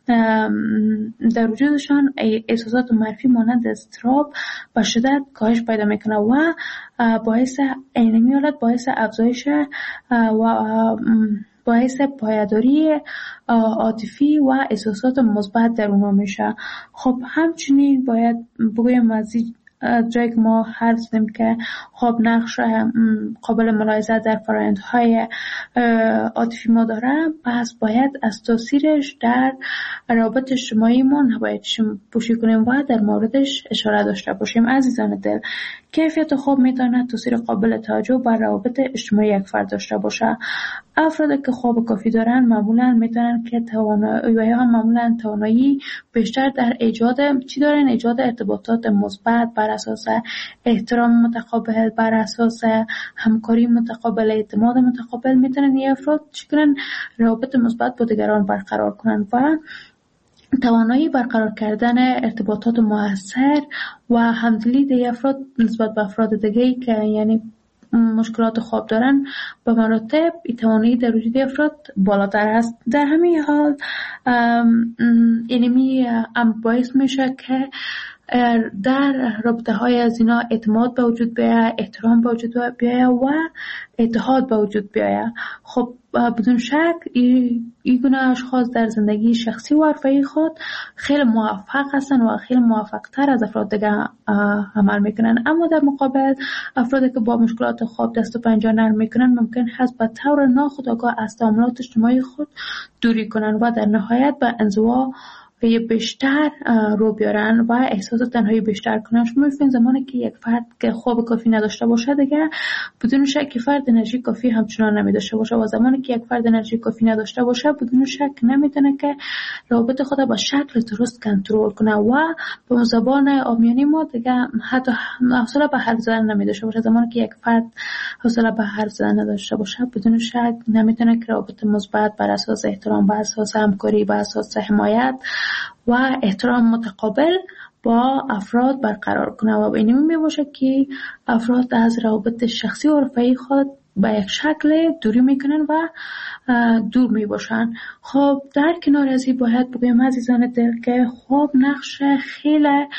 در وجودشان احساسات منفی مانند اضطراب به شدت کاهش پیدا میکنه و باعث اینمی حالت باعث افزایش و باعث پایداری عاطفی و احساسات مثبت در اونها میشه. خب همچنین باید بگویم از جایی که ما حرف زدیم که خب نقش قابل ملاحظه در فرآیندهای عاطفی ما داره، پس باید از تاثیرش در روابط اجتماعی ما نباید پوشی کنیم و در موردش اشاره داشته باشیم. عزیزان دل، کیفیت خواب میتونه تاثیر قابل توجه بر روابط اجتماعی یک فرد داشته باشه. افرادی که خواب کافی دارن معمولا میتونن که توانایی و یا معمولا توانایی بیشتر در ایجاد چی دارن ایجاد ارتباطات مثبت بر اساس احترام متقابل، بر اساس همکاری متقابل، اعتماد متقابل میتونن این افراد چی کنن روابط مثبت با دیگران برقرار کنن و توانایی برقرار کردن ارتباطات مؤثر و همدلی دیگر افراد نسبت به افراد دیگه‌ای که یعنی مشکلات خواب دارن به مراتب توانایی در وجود افراد بالاتر است. در همین حال اینمی امر باعث میشه که در رابطه های از اینا اعتماد به وجود بیاید، احترام به وجود بیاید و اتحاد به وجود بیاید. خب بدون شک این گونه اشخاص در زندگی شخصی و حرفه‌ای خود خیلی موفق هستن و خیلی موفق تر از افراد دیگه عمل میکنن. اما در مقابل افرادی که با مشکلات خواب دست و پنجه نرم میکنن ممکن هست به طور ناخودآگاه از تعاملات اجتماعی خود دوری کنن و در نهایت به انزوا بیشتر رو بیارن و احساس تنهایی بیشتر کنن. شما می‌بینید زمانی که یک فرد که خواب کافی نداشته باشه دیگه بدون شک فرد انرژی کافی همچنان نمی‌داشته باشه و زمانی که یک فرد انرژی کافی نداشته باشه بدون شک نمی‌تونه که روابط خود با شکل درست کنترل کنه و به زبان عامیانه ما دیگه حتی حوصله به حرف زدن نمی‌داشته باشه. زمانی که یک فرد حوصله به حرف زدن نداشته باشه بدون شک نمی‌تونه که روابط مثبت بر اساس احترام، بر اساس همکاری، بر اساس حمایت و احترام متقابل با افراد برقرار کنه و اینمی می باشه که افراد از روابط شخصی و رفاهی خود به یک شکل دوری میکنن و دور می باشن. خب در کنار از این باید بگویم عزیزان دل که خواب نقش خیلی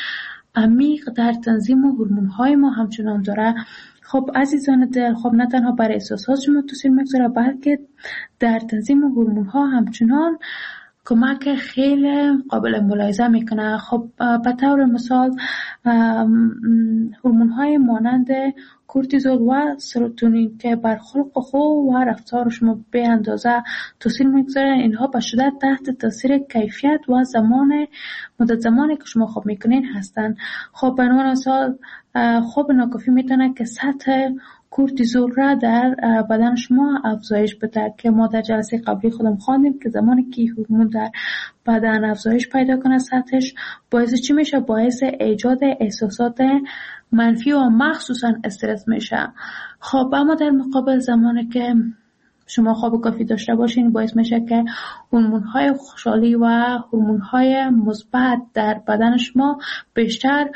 عمیق در تنظیم هورمون‌های ما همچنان داره. خب عزیزان دل، خب نه تنها بر احساسات شما تاثیر میگذاره بلکه در تنظیم هورمون‌ها همچنان کمک خیلی قابل ملاحظه میکنه. خب به طور مثال هورمون‌های مانند کورتیزول و سروتونین که بر خلق خو و رفتار شما به اندازه تاثیر میگذارن، اینها به شدت تحت تاثیر کیفیت و زمان مدت زمانی که شما خواب میکنین هستن. خب به عنوان مثال خواب ناکافی میتونه که سطح کورتیزول را در بدن شما افزایش بده که ما در جلسه قبلی خودم خواندیم که زمانی که هورمون در بدن افزایش پیدا کنه سطحش باعث چی میشه؟ باعث ایجاد احساسات منفی و مخصوصا استرس میشه. خب اما در مقابل زمانی که شما خواب کافی داشته باشین باعث میشه که هورمون‌های خوشحالی و هورمون‌های مثبت در بدن شما بیشتر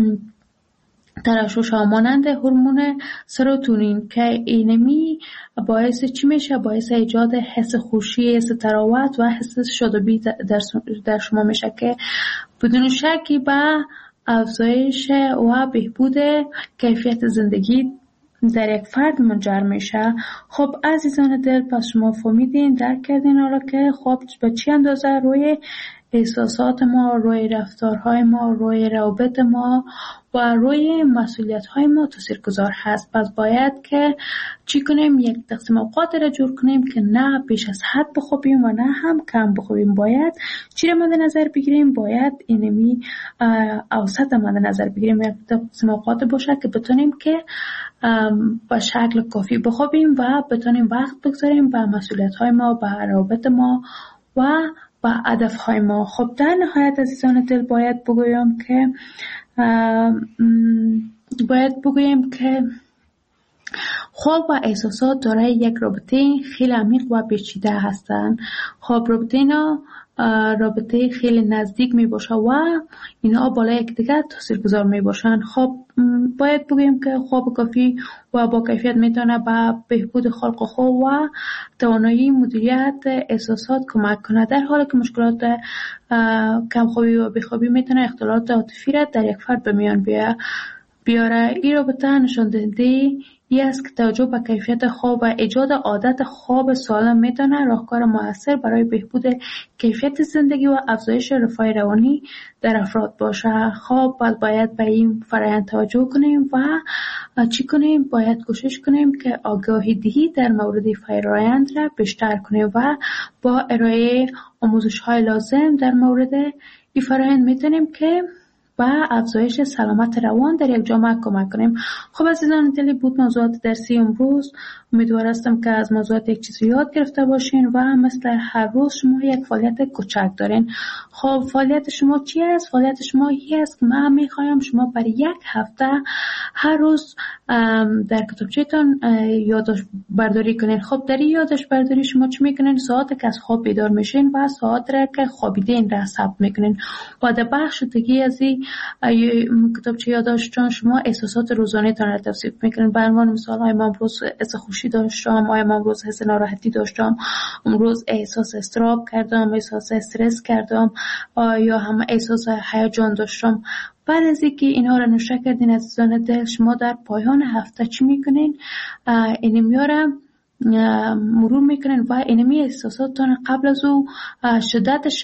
ترشح ها مانند هورمون سروتونین که اینمی باعث چی میشه؟ باعث ایجاد حس خوشی، حس تراوت و حس شادابی در شما میشه که بدون شکی به افزایش و بهبود کیفیت زندگی در یک فرد منجر میشه. خب عزیزان دل، پس شما فهمیدین، درک کردین حالا که خب به چی اندازه روی احساسات ما، روی رفتارهای ما، روی روابط ما و روی مسئولیت‌های ما تاثیرگذار هست. پس باید که چی کنیم؟ یک تقسیم اوقات را جور کنیم که نه بیش از حد بخوابیم و نه هم کم بخوابیم. باید چی را مد نظر بگیریم؟ باید اینمی اوسط مد نظر بگیریم. یک تقسیم اوقات باشه که بتونیم که با شکل کافی بخوابیم و بتونیم وقت بگذاریم به مسئولیت‌های ما، به روابط ما و با هدف‌های ما. خب در نهایت عزیزان دل باید بگویم که باید بگویم که خواب و احساسات دارای یک رابطه خیلی عمیق و پیچیده هستند. خب رابطه اینا رابطه خیلی نزدیک می باشه و اینا بالای یکدیگر تاثیرگذار می باشن. خب باید بگیم که خواب کافی و با کیفیت میتونه به بهبود خلق خو و توانایی مدیریت احساسات کمک کنه، در حالی که مشکلات کمخوابی و بیخوابی میتونه اختلالات عاطفی را در یک فرد به میان بیاره. این رابطه نشان دهنده ای است که توجه به کیفیت خواب و ایجاد عادت خواب سالم میتونه راهکار موثر برای بهبود کیفیت زندگی و افزایش رفاه روانی در افراد باشه. خب باید به این فرآیند توجه کنیم و چی کنیم؟ باید کوشش کنیم که آگاهی دهی در مورد فرآیند را بیشتر کنیم و با ارائه آموزش های لازم در مورد این فرآیند میتونیم که و افزایش سلامت روان در یک جامعه کمک کنیم. خب عزیزان دلی بود موضوعات درسی امروز. امیدوار هستم که از موضوعات یک چیزی یاد گرفته باشین و مثل هر روز شما یک فعالیت کوچک دارین. خب فعالیت شما چی است؟ فعالیت شما این است که من میخوایم شما برای یک هفته هر روز در کتابچه‌تان یادداشت برداری کنین. خب در این یادداشت برداری شما چی میکنین؟ ساعتی که از خواب بیدار میشین و ساعت را که خوابیدین را ثبت میکنین. و در بخش دیگه از این کتابچه یادداشتتان شما احساسات روزانه تان را توصیف میکنین. به عنوان مثال های من امروز حس خوشی داشتم، آیا من امروز حس ناراحتی داشتم، امروز احساس اضطراب کردم، احساس استرس کردم، یا هم احساس هیجان داشتم. بعد از اینکه اینها را نوشته کردین عزیزان دل، شما در پایان هفته چی میکنین؟ اینمی را مرور میکنین و اینمی احساساتتان قبل از او شدتش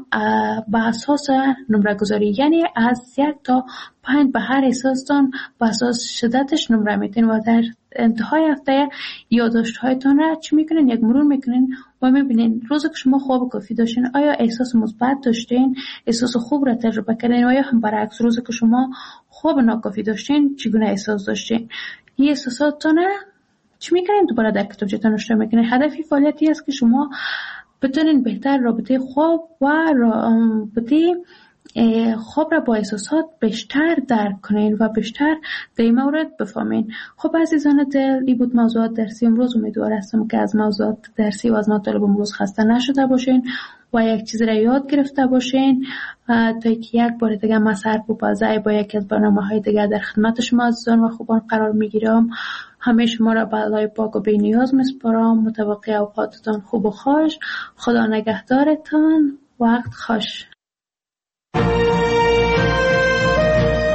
به اساس نمره گذاری، یعنی از یک تا پنج به هر احساستان به اساس شدتش نمره میتین و در انتهای هفته یادداشت هایتان را چی میکنین؟ یک مرور میکنین و میبینین روزی که شما خواب کافی داشتین آیا احساس مثبت داشتین، احساس خوب را تجربه کردین، و یا هم برعکس روزی که شما خواب ناکافی داشتین چگونه احساس داشتین. این احساساتتان چی میکنین؟ دوباره در کتابچه‌تان نوشته میکنین. هدفی فعالیتی است که شما بتونین بهتر رابطه خواب و رابطه خواب را با احساسات بیشتر درک کنین و بیشتر در این مورد بفهمین. خب عزیزان دل، این بود موضوعات درسی امروز. امیدوار هستم که از موضوعات درسی و از مطالب امروز خسته نشده باشین و یک چیز را یاد گرفته باشین تا که یک بار دیگه من سر بپازه با یکی از برنامه‌های دیگه در خدمت شما عزیزان و خوبان قرار میگیرم. همه شما را به الله پاک و بی نیاز میسپارم. متوقع اوقاتتان خوب و خوش. خدا نگهدارتان. وقت خوش.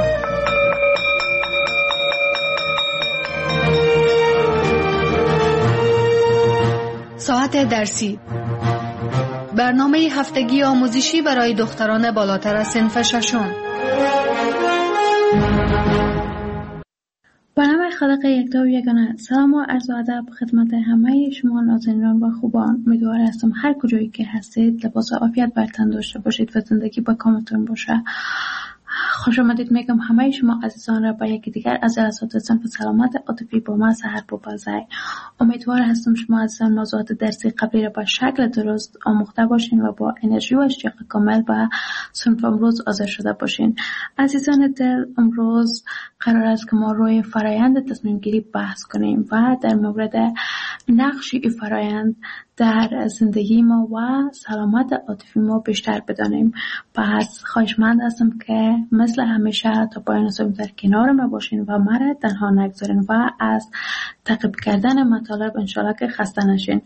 درسی، برنامه هفتگی آموزشی برای دختران بالاتر از صنف ششم. برنامه خالق یکتا و یگانه. سلام و عرض ادب خدمت همه شما نازنینان و خوبان. امیدوار هستم هر کجایی که هستید لباس عافیت بر تن داشته باشید و زندگی با کامتون باشه. خوش آمدید میگم همه شما عزیزان را با یکی دیگر از جلسات صنف سلامت عاطفی با من سحر بوبازی. امیدوار هستم شما عزیزان موضوعات درسی قبلی را با شکل درست آموخته باشین و با انرژی و اشتیاق کامل به صنف امروز حاضر شده باشین. عزیزان دل، امروز قرار است که ما روی فرایند تصمیم گیری بحث کنیم و در مورد نقش این فرایند در زندگی ما و سلامت عاطفی ما بیشتر بدانیم. پس خواهشمند هستم که مثل همیشه تا پایان صحبت در کنار ما باشین و مرا تنها نگذارین و از تعقیب کردن مطالب انشالله که خسته نشین.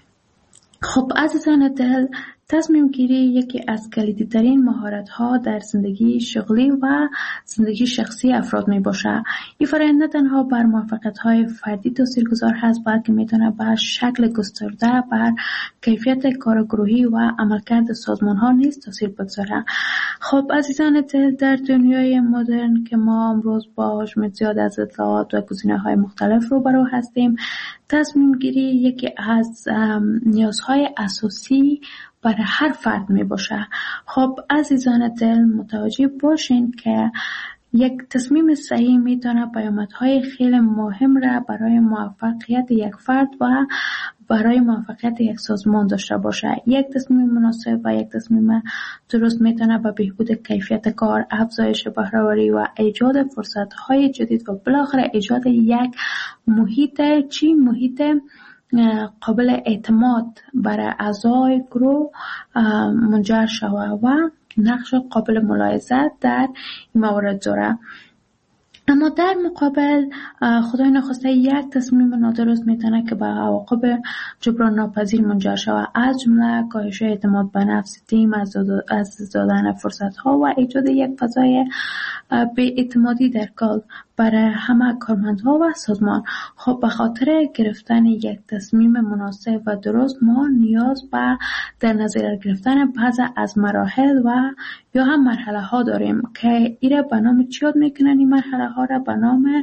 خب عزیزان دل، تصمیم گیری یکی از کلیدی ترین مهارت ها در زندگی شغلی و زندگی شخصی افراد می باشه. این فرآیند نه تنها بر موفقیت های فردی تاثیرگذار هست، بلکه میتونه به شکل گسترده بر کیفیت کار گروهی و عملکرد سازمان ها نیز تاثیر بگذاره. خب عزیزان دل، در دنیای مدرن که ما امروز با حجم زیاد از اطلاعات و گزینه های مختلف روبرو هستیم، تصمیم گیری یکی از نیازهای اساسی برای هر فرد می باشه. خب عزیزان دل، متوجه باشین که یک تصمیم صحیح میتونه پیامدهای خیلی مهم را برای موفقیت یک فرد و برای موفقیت یک سازمان داشته باشه. یک تصمیم مناسب و یک تصمیم درست میتونه به بهبود کیفیت کار، افزایش بهره‌وری و ایجاد فرصت‌های جدید و بالاخره ایجاد یک محیط چی محیط قابل اعتماد برای اعضای گروه منجر شود و نقش قابل ملاحظه در این موارد داره. اما در مقابل خدای نخواسته یک تصمیم نادرست میتونه که به عواقب جبران ناپذیر منجر شود، از جمله کاهش اعتماد به نفس تیم، از دادن فرصت ها و ایجاد یک فضای به اعتمادی در کار برای همه کارمندها و سازمان. خب به خاطر گرفتن یک تصمیم مناسب و درست ما نیاز به در نظر گرفتن بعض از مراحل و یا هم مرحله ها داریم که ایره به نام چی یاد میکنن؟ این مرحله ها را به نام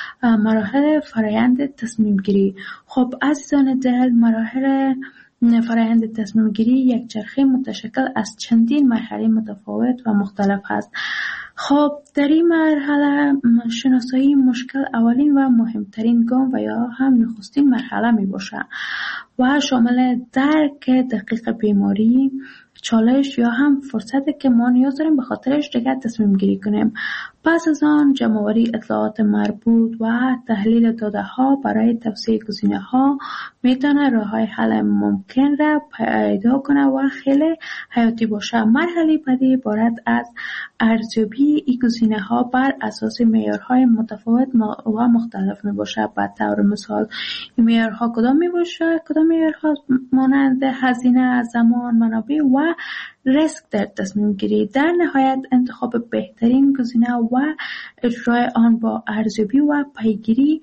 مراحل فرایند تصمیم گیری. خب عزیزان دل، مراحل فرایند تصمیم گیری یک چرخه متشکل از چندین مرحله متفاوت و مختلف هست. خب در این مرحله شناسایی مشکل اولین و مهمترین گام و یا هم نخستین مرحله می باشه و شامل درک دقیق بیماری، چالش یا هم فرصتی که ما نیاز داریم به خاطرش دیگر تصمیم گیری کنیم. پس از آن جمع‌آوری اطلاعات مربوط و تحلیل داده ها برای توسعه گزینه ها میتونه راه های حل ممکن را پیدا کنه و خیلی حیاتی باشه. مرحله بعدی عبارت از ارزیابی این گزینه ها بر اساس معیارهای متفاوت و مختلف می باشه. به طور مثال این معیارها کدام می باشه؟ کدام معیارها مانند هزینه، زمان، منابع و ریسک در تصمیم گیری. در نهایت انتخاب بهترین گزینه و اجرای آن با ارزیابی و پیگیری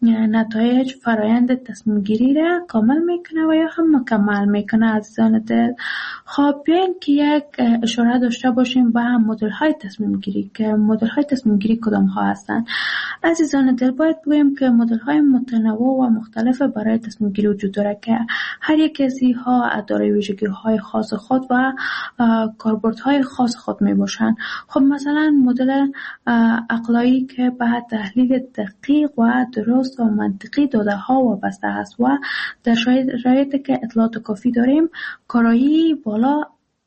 نتایج فرایند تصمیم گیری را کامل میکنه و یا هم مکمل میکنه. عزیزان دل، خب بیاین که یک اشاره داشته باشیم به مدل های تصمیم گیری که مدل های تصمیم گیری کدام ها هستند. عزیزان دل، باید بگویم که مدل های متنوع و مختلف برای تصمیم گیری وجود داره که هر یک از اینها دارای ویژگی های خاص خود و کاربردهای خاص خود می باشند. خب مثلا مدل عقلایی که به تحلیل دقیق و درست و منطقی داده ها وابسته است و در شرایطی که اطلاعات کافی داریم کارایی بالا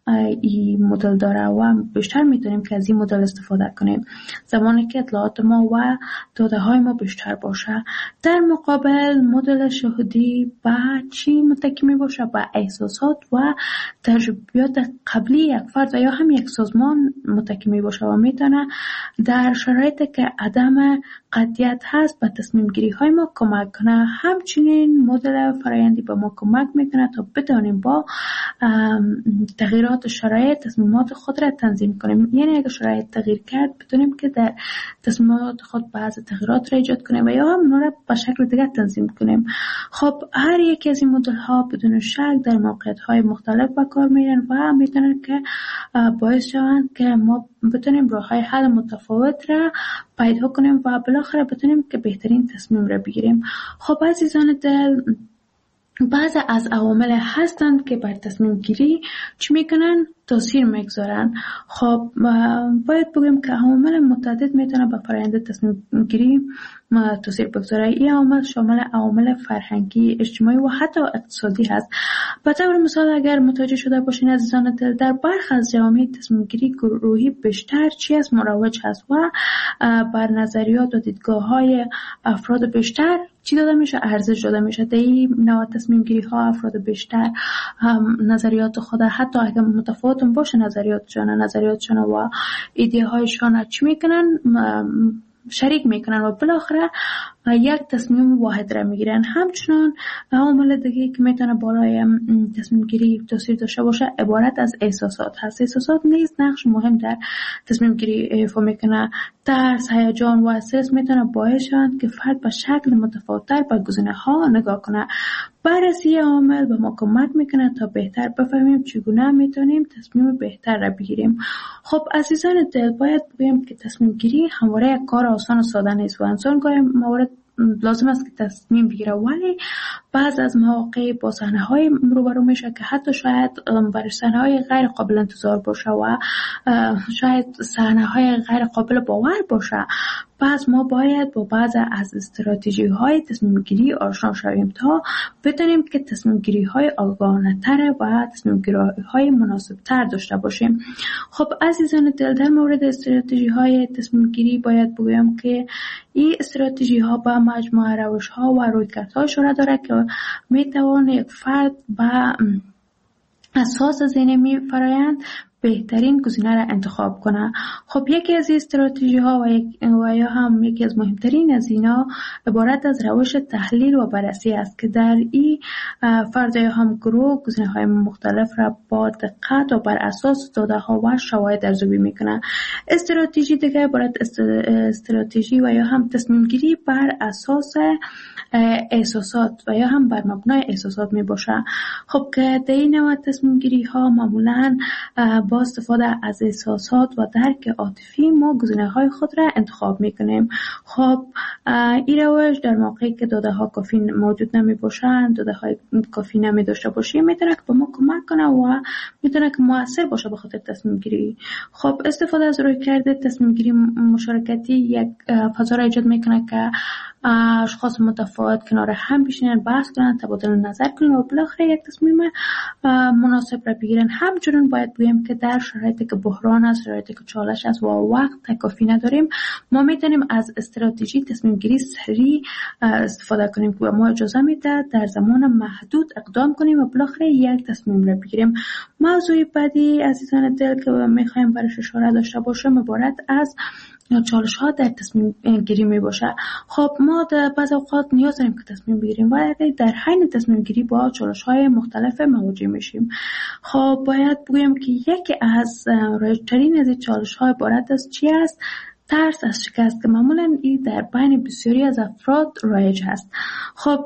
این مدل داره و بیشتر میتونیم که از این مدل استفاده کنیم زمانی که اطلاعات ما و داده های ما بیشتر باشه. در مقابل مدل شهودی به چی متکی می باشه؟ به احساسات و تجربیات قبلی یک فرد یا هم یک سازمان متکی می باشه و میتونه در شرایطی که عدم قطعیت هست به تصمیم گیری های ما کمک کنه. همچنین مدل فرآیندی به ما کمک میکنه تا بتونیم با تغییرات تغییرات شرایط تصمیمات خود را تنظیم کنیم. یعنی اگر شرایط تغییر کرد بدونیم که در تصمیمات خود بعض تغییرات را ایجاد کنیم و یا هم اون را به شکل دیگر تنظیم کنیم. خب هر یک از این مدل ها بدون شک در موقعیت های مختلف به کار میرن و میتونن که باعث شوند که ما بتونیم راه های حل متفاوت را پیدا کنیم و بالاخره بتونیم که بهترین تصمیم را بگیریم. خب عزیزان دل، بعض از عوامل هستند که بر تصمیم گیری چی میکنن؟ تاثیر میگذارن. خب باید بگیم که عوامل متعدد میتونه به فرآیند تصمیم گیری تاثیر بگذاره. این عوامل شامل عوامل فرهنگی، اجتماعی و حتی اقتصادی هست. به طور مثال اگر متوجه شده باشین عزیزان دل، در برخی از جوامع تصمیم گیری گروهی بیشتر چی از مروج هست و بر نظریات و دیدگاه های افراد بیشتر چی داده میشه؟ ارزش داده میشه. در این نوع تصمیم گیری ها افراد بیشتر نظریات خود حتی اگر متفاوت باشه نظریاتشان نظریاتشان و ایده هایشان چی میکنن؟ شریک میکنن و بالاخره یک تصمیم واحد را میگیرن. همچنان عوامل دیگه که میتونه بالای تصمیم گیری تاثیر داشته باشه عبارت از احساسات هست. احساسات نیز نقش مهم در تصمیم گیری ایفا میکنه. ترس، هیجان و استرس میتونه باعث شوند که فرد به شکل متفاوت‌تر به گزینه ها نگاه کنه. بررسی عوامل به ما کمک میکنه تا بهتر بفهمیم چگونه میتونیم تصمیم بهتر را بگیریم. خب عزیزان دل، باید بگیم که تصمیم گیری همواره کار آسان و ساده نیست و انسان گاهی موارد لازم است که تصمیم بگیره، ولی بعض از مواقع با صحنه‌های روبرو میشه که حتی شاید برای صحنه‌های غیر قابل انتظار باشه و شاید صحنه‌های غیر قابل باور باشه. پس ما باید با بعض از استراتژی‌های تصمیم گیری آشنا شویم تا بتونیم که تصمیم گیری‌های آگاهانه‌تر و تصمیم گیری‌های مناسب‌تر داشته باشیم. خب عزیزان دل، در مورد استراتژی‌های تصمیم گیری باید بگویم که این استراتژی‌ها با مجموعه روش‌ها و رویکردها اشاره داره که می‌توان یک فرد با اساس ذهنی فرآیند بهترین گزینه را انتخاب کنه. خب یکی از این استراتژی ها و, یک و یا هم یکی از مهمترین از اینا عبارت از روش تحلیل و بررسی است که در این فرد یا هم گروه گزینه های مختلف را با دقت و بر اساس داده ها و شواهد ارزیابی میکنه. استراتژی دیگه عبارت استراتژی و یا هم تصمیم گیری بر اساس احساسات و یا هم بر مبنای احساسات می باشه. خب که در این نوع تصمیم گیری ها معمولاً با استفاده از احساسات و درک عاطفی ما گزینه های خود را انتخاب میکنیم. خب این روش در موقعی که داده ها کافی موجود نمی باشند، داده های کافی نمی داشته باشیم، میتونه که به ما کمک کنه و میتونه که مؤثر باشه به خاطر تصمیم گیری. خب استفاده از رویکرد تصمیم گیری مشارکتی یک فضا را ایجاد میکنه که اشخاص متفاوت کنار هم بشینن، بحث کنن، تبادل نظر کنن و بالاخره یک تصمیم مناسب را بگیرن. همچنین باید بگیم که در شرایطی که بحران است، شرایطی که چالش است و وقت کافی نداریم، ما میتونیم از استراتژی تصمیم گیری سریع استفاده کنیم که ما اجازه میده در زمان محدود اقدام کنیم و بالاخره یک تصمیم را بگیریم. موضوع بعدی عزیزان دل که میخوایم برش اشاره داشته باشیم عبارت از چالش ها در تصمیم گیری می باشه. خب ما در بعض اوقات نیاز داریم که تصمیم بگیریم و در حین تصمیم گیری با چالش های مختلف مواجه میشیم. خب باید بگویم که یکی از رایج‌ترین از این چالش ها عبارت از چی است؟ ترس از شکست که معمولا این در بین بسیاری از افراد رایج هست. خب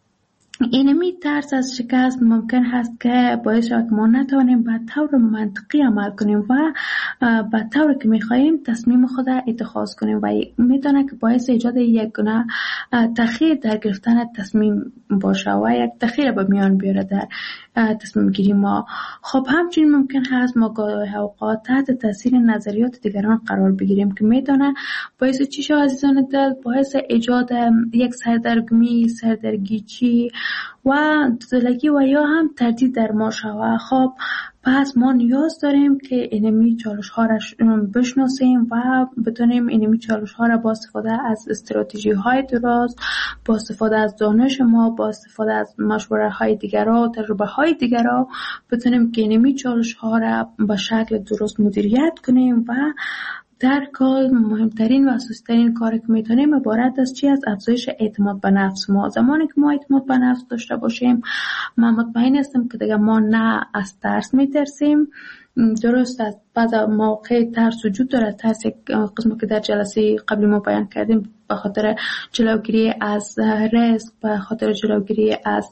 اینمی ترس از شکست ممکن هست که باعث شود که ما نتوانیم به طور منطقی عمل کنیم و به طوری که میخواهیم تصمیم خود اتخاذ کنیم و میتونه که باعث ایجاد یک گونه تأخیر در گرفتن تصمیم باشه و یک تأخیر به میان بیاره در تصمیم گیری ما. خب همچنین ممکن هست ما گاهی اوقات تحت تاثیر نظریات دیگران قرار بگیریم که میتونه باعث چی شود عزیزان دل؟ باعث ایجاد یک سردرگمی، سردرگیچی و دلگی و یا هم تردید در ما شود. خب پس ما نیاز داریم که اینمی چالش ها را بشناسیم و بتونیم اینمی چالش ها را با استفاده از استراتژی های درست، با استفاده از دانش ما، با استفاده از مشوره های دیگران، تجربه های دیگران بتونیم که اینمی چالش ها را به شکل درست مدیریت کنیم و در کل مهمترین و اساسی‌ترین کاری که میتونیم عبارت از چی؟ از افزایش اعتماد به نفس ما. زمانی که ما اعتماد به نفس داشته باشیم، من مطمئن هستم که دیگه ما نه از ترس میترسیم. درست است بعض موقع ترس وجود داره، ترس یک قسمی که در جلسه قبلی ما بیان کردیم به خاطر جلوگیری از ریسک، به خاطر جلوگیری از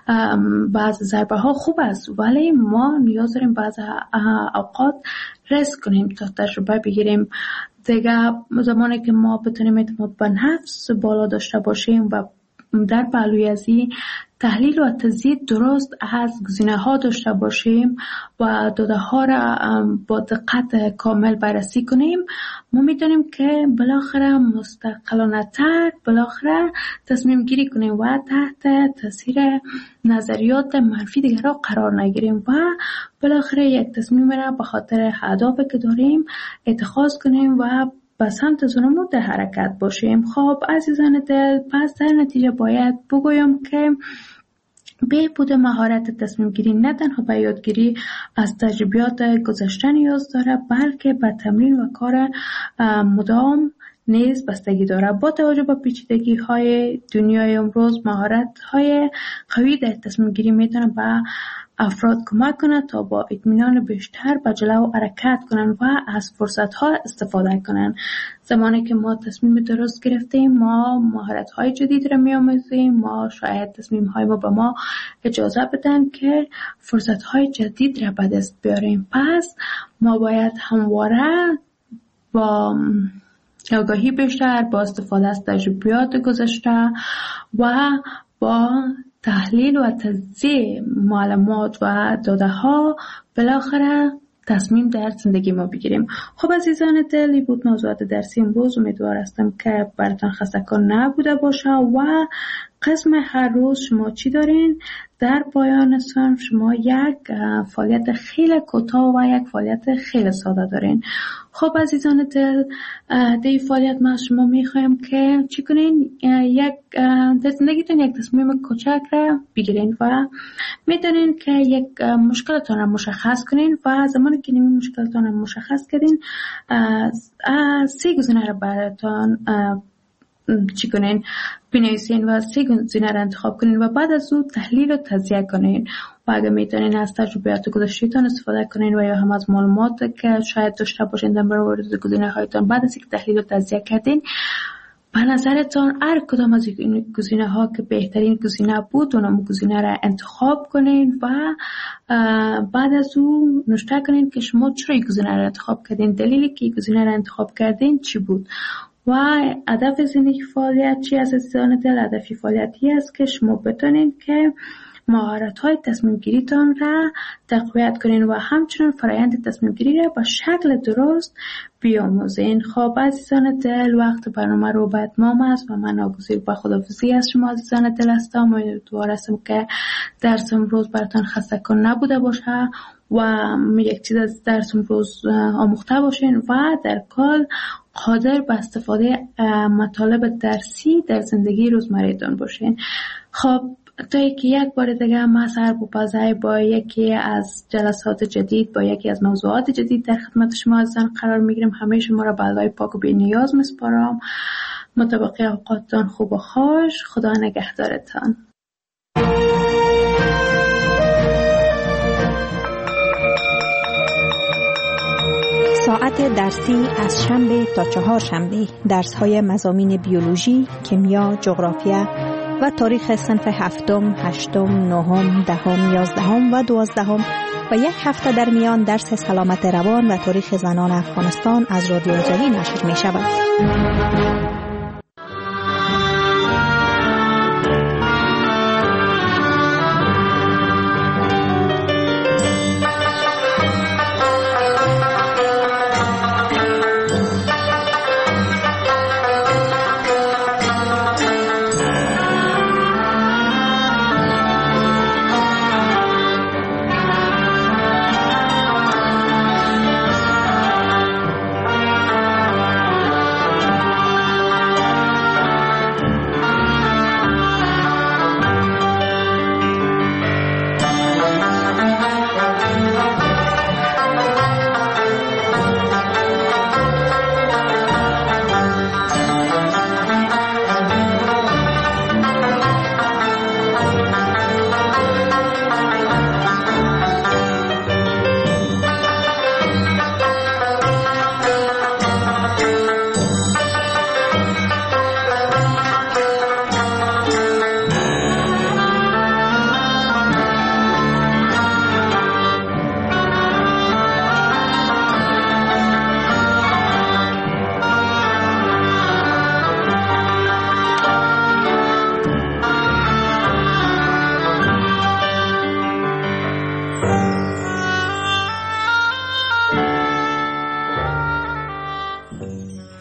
بعض ضربه ها خوب است، ولی ما نیاز داریم بعض اوقات ریسک کنیم تا تجربه بگیریم. دیگه زمانی که ما بتونیم اعتماد به نفس بالا داشته باشیم و در پهلوی از این تحلیل و تزیید درست از گزینه ها داشته باشیم و داده ها را با دقت کامل بررسی کنیم، ما میتونیم که بالاخره مستقلانه تر بالاخره تصمیم گیری کنیم و تحت تاثیر نظریات منفی دیگر را قرار نگیریم و بالاخره یک تصمیم را به خاطر اهدافی که داریم اتخاذ کنیم و به سمت زنمون در حرکت باشیم. خب عزیزان دل، پس در نتیجه باید بگویم که بهبود مهارت تصمیم گیری نه تنها به یادگیری از تجربیات گذشته نیاز داره، بلکه به تمرین و کار مدام نیز بستگی داره. با توجه به پیچیدگی های دنیای امروز، مهارت های قوی در تصمیم گیری میتونه به افراد کمک کنه تا با اطمینان بیشتر به جلو حرکت کنن و از فرصت ها استفاده کنن. زمانی که ما تصمیم درست گرفتیم، ما مهارت های جدید را می‌آموزیم، ما شاید تصمیم های ما به ما اجازه بدن که فرصت های جدید را به دست بیاریم. پس ما باید همواره با آگاهی بیشتر، با استفاده از تجربیات گذشته و با تحلیل و تجزیه معلومات و داده ها بالاخره تصمیم در زندگی ما بگیریم. خب عزیزان دل، بود موضوعات درسی امروز. امیدوار هستم که براتون خسته‌کن نبوده باشه و قسم هر روز شما چی دارین؟ در پایانتون شما یک فعالیت خیلی کوتاه و یک فعالیت خیلی ساده دارین. خب عزیزان دل، در فعالیت ما شما میخوایم که چی کنین؟ یک در زندگیتون یک تصمیم کوچک را بگیرین و میدونین که یک مشکلتون را مشخص کنین و زمانی که این مشکلتون را مشخص کردین، سه گزینه را براتون چی کنین؟ بنویسین و سه گزینه را انتخاب کنین و بعد از اون تحلیل و تجزیه کنین و اگه میتونین از تجربیات گذشته‌تون استفاده کنین و یا هم از معلومات که شاید داشته باشین در مورد گزینه هایتون، بعد از اینکه تحلیل و تجزیه کردین، به نظرتون هر کدام از این گزینه ها که بهترین گزینه بود اونم گزینه را انتخاب کنین و بعد از اون نوشته کنین که شما چرا این گزینه را انتخاب کردین، دلیلی که این گزینه را انتخاب کردین چی بود و هدف زندگی فعالیت چی است. عزیزان دل، هدفی فعالیتی است که شما بتونین که مهارت‌های تصمیم گیریتان را تقویت کنین و همچنین فرآیند تصمیم گیری را به شکل درست بیاموزین. خب عزیزان دل، وقت برنامه رو به اتمام است و من ناگزیر به خداحافظی از شما عزیزان دل هستم. امیدوار هستم که درس امروز براتون خسته کن نبوده باشه و یک چیز از درس امروز آموخته باشین و در کل قادر به استفاده مطالب درسی در زندگی روزمره‌تان باشین. خب تا یکی یک بار دیگه ما سر بپازای با یکی از جلسات جدید، با یکی از موضوعات جدید در خدمت شما عزیزان قرار میگیریم. همه شما را به الله پاک و بی نیاز میسپارم. مطابق اوقاتتان خوب و خوش. خدا نگهدارتان. ساعت درسی از شنبه تا چهار شنبه، درس های مضامین بیولوژی، کیمیا، جغرافیا و تاریخ صنف هفتم، هشتم، نهم، دهم، یازدهم و دوازدهم و یک هفته در میان درس سلامت روان و تاریخ زنان افغانستان از رادیو آزادی نشر می شود.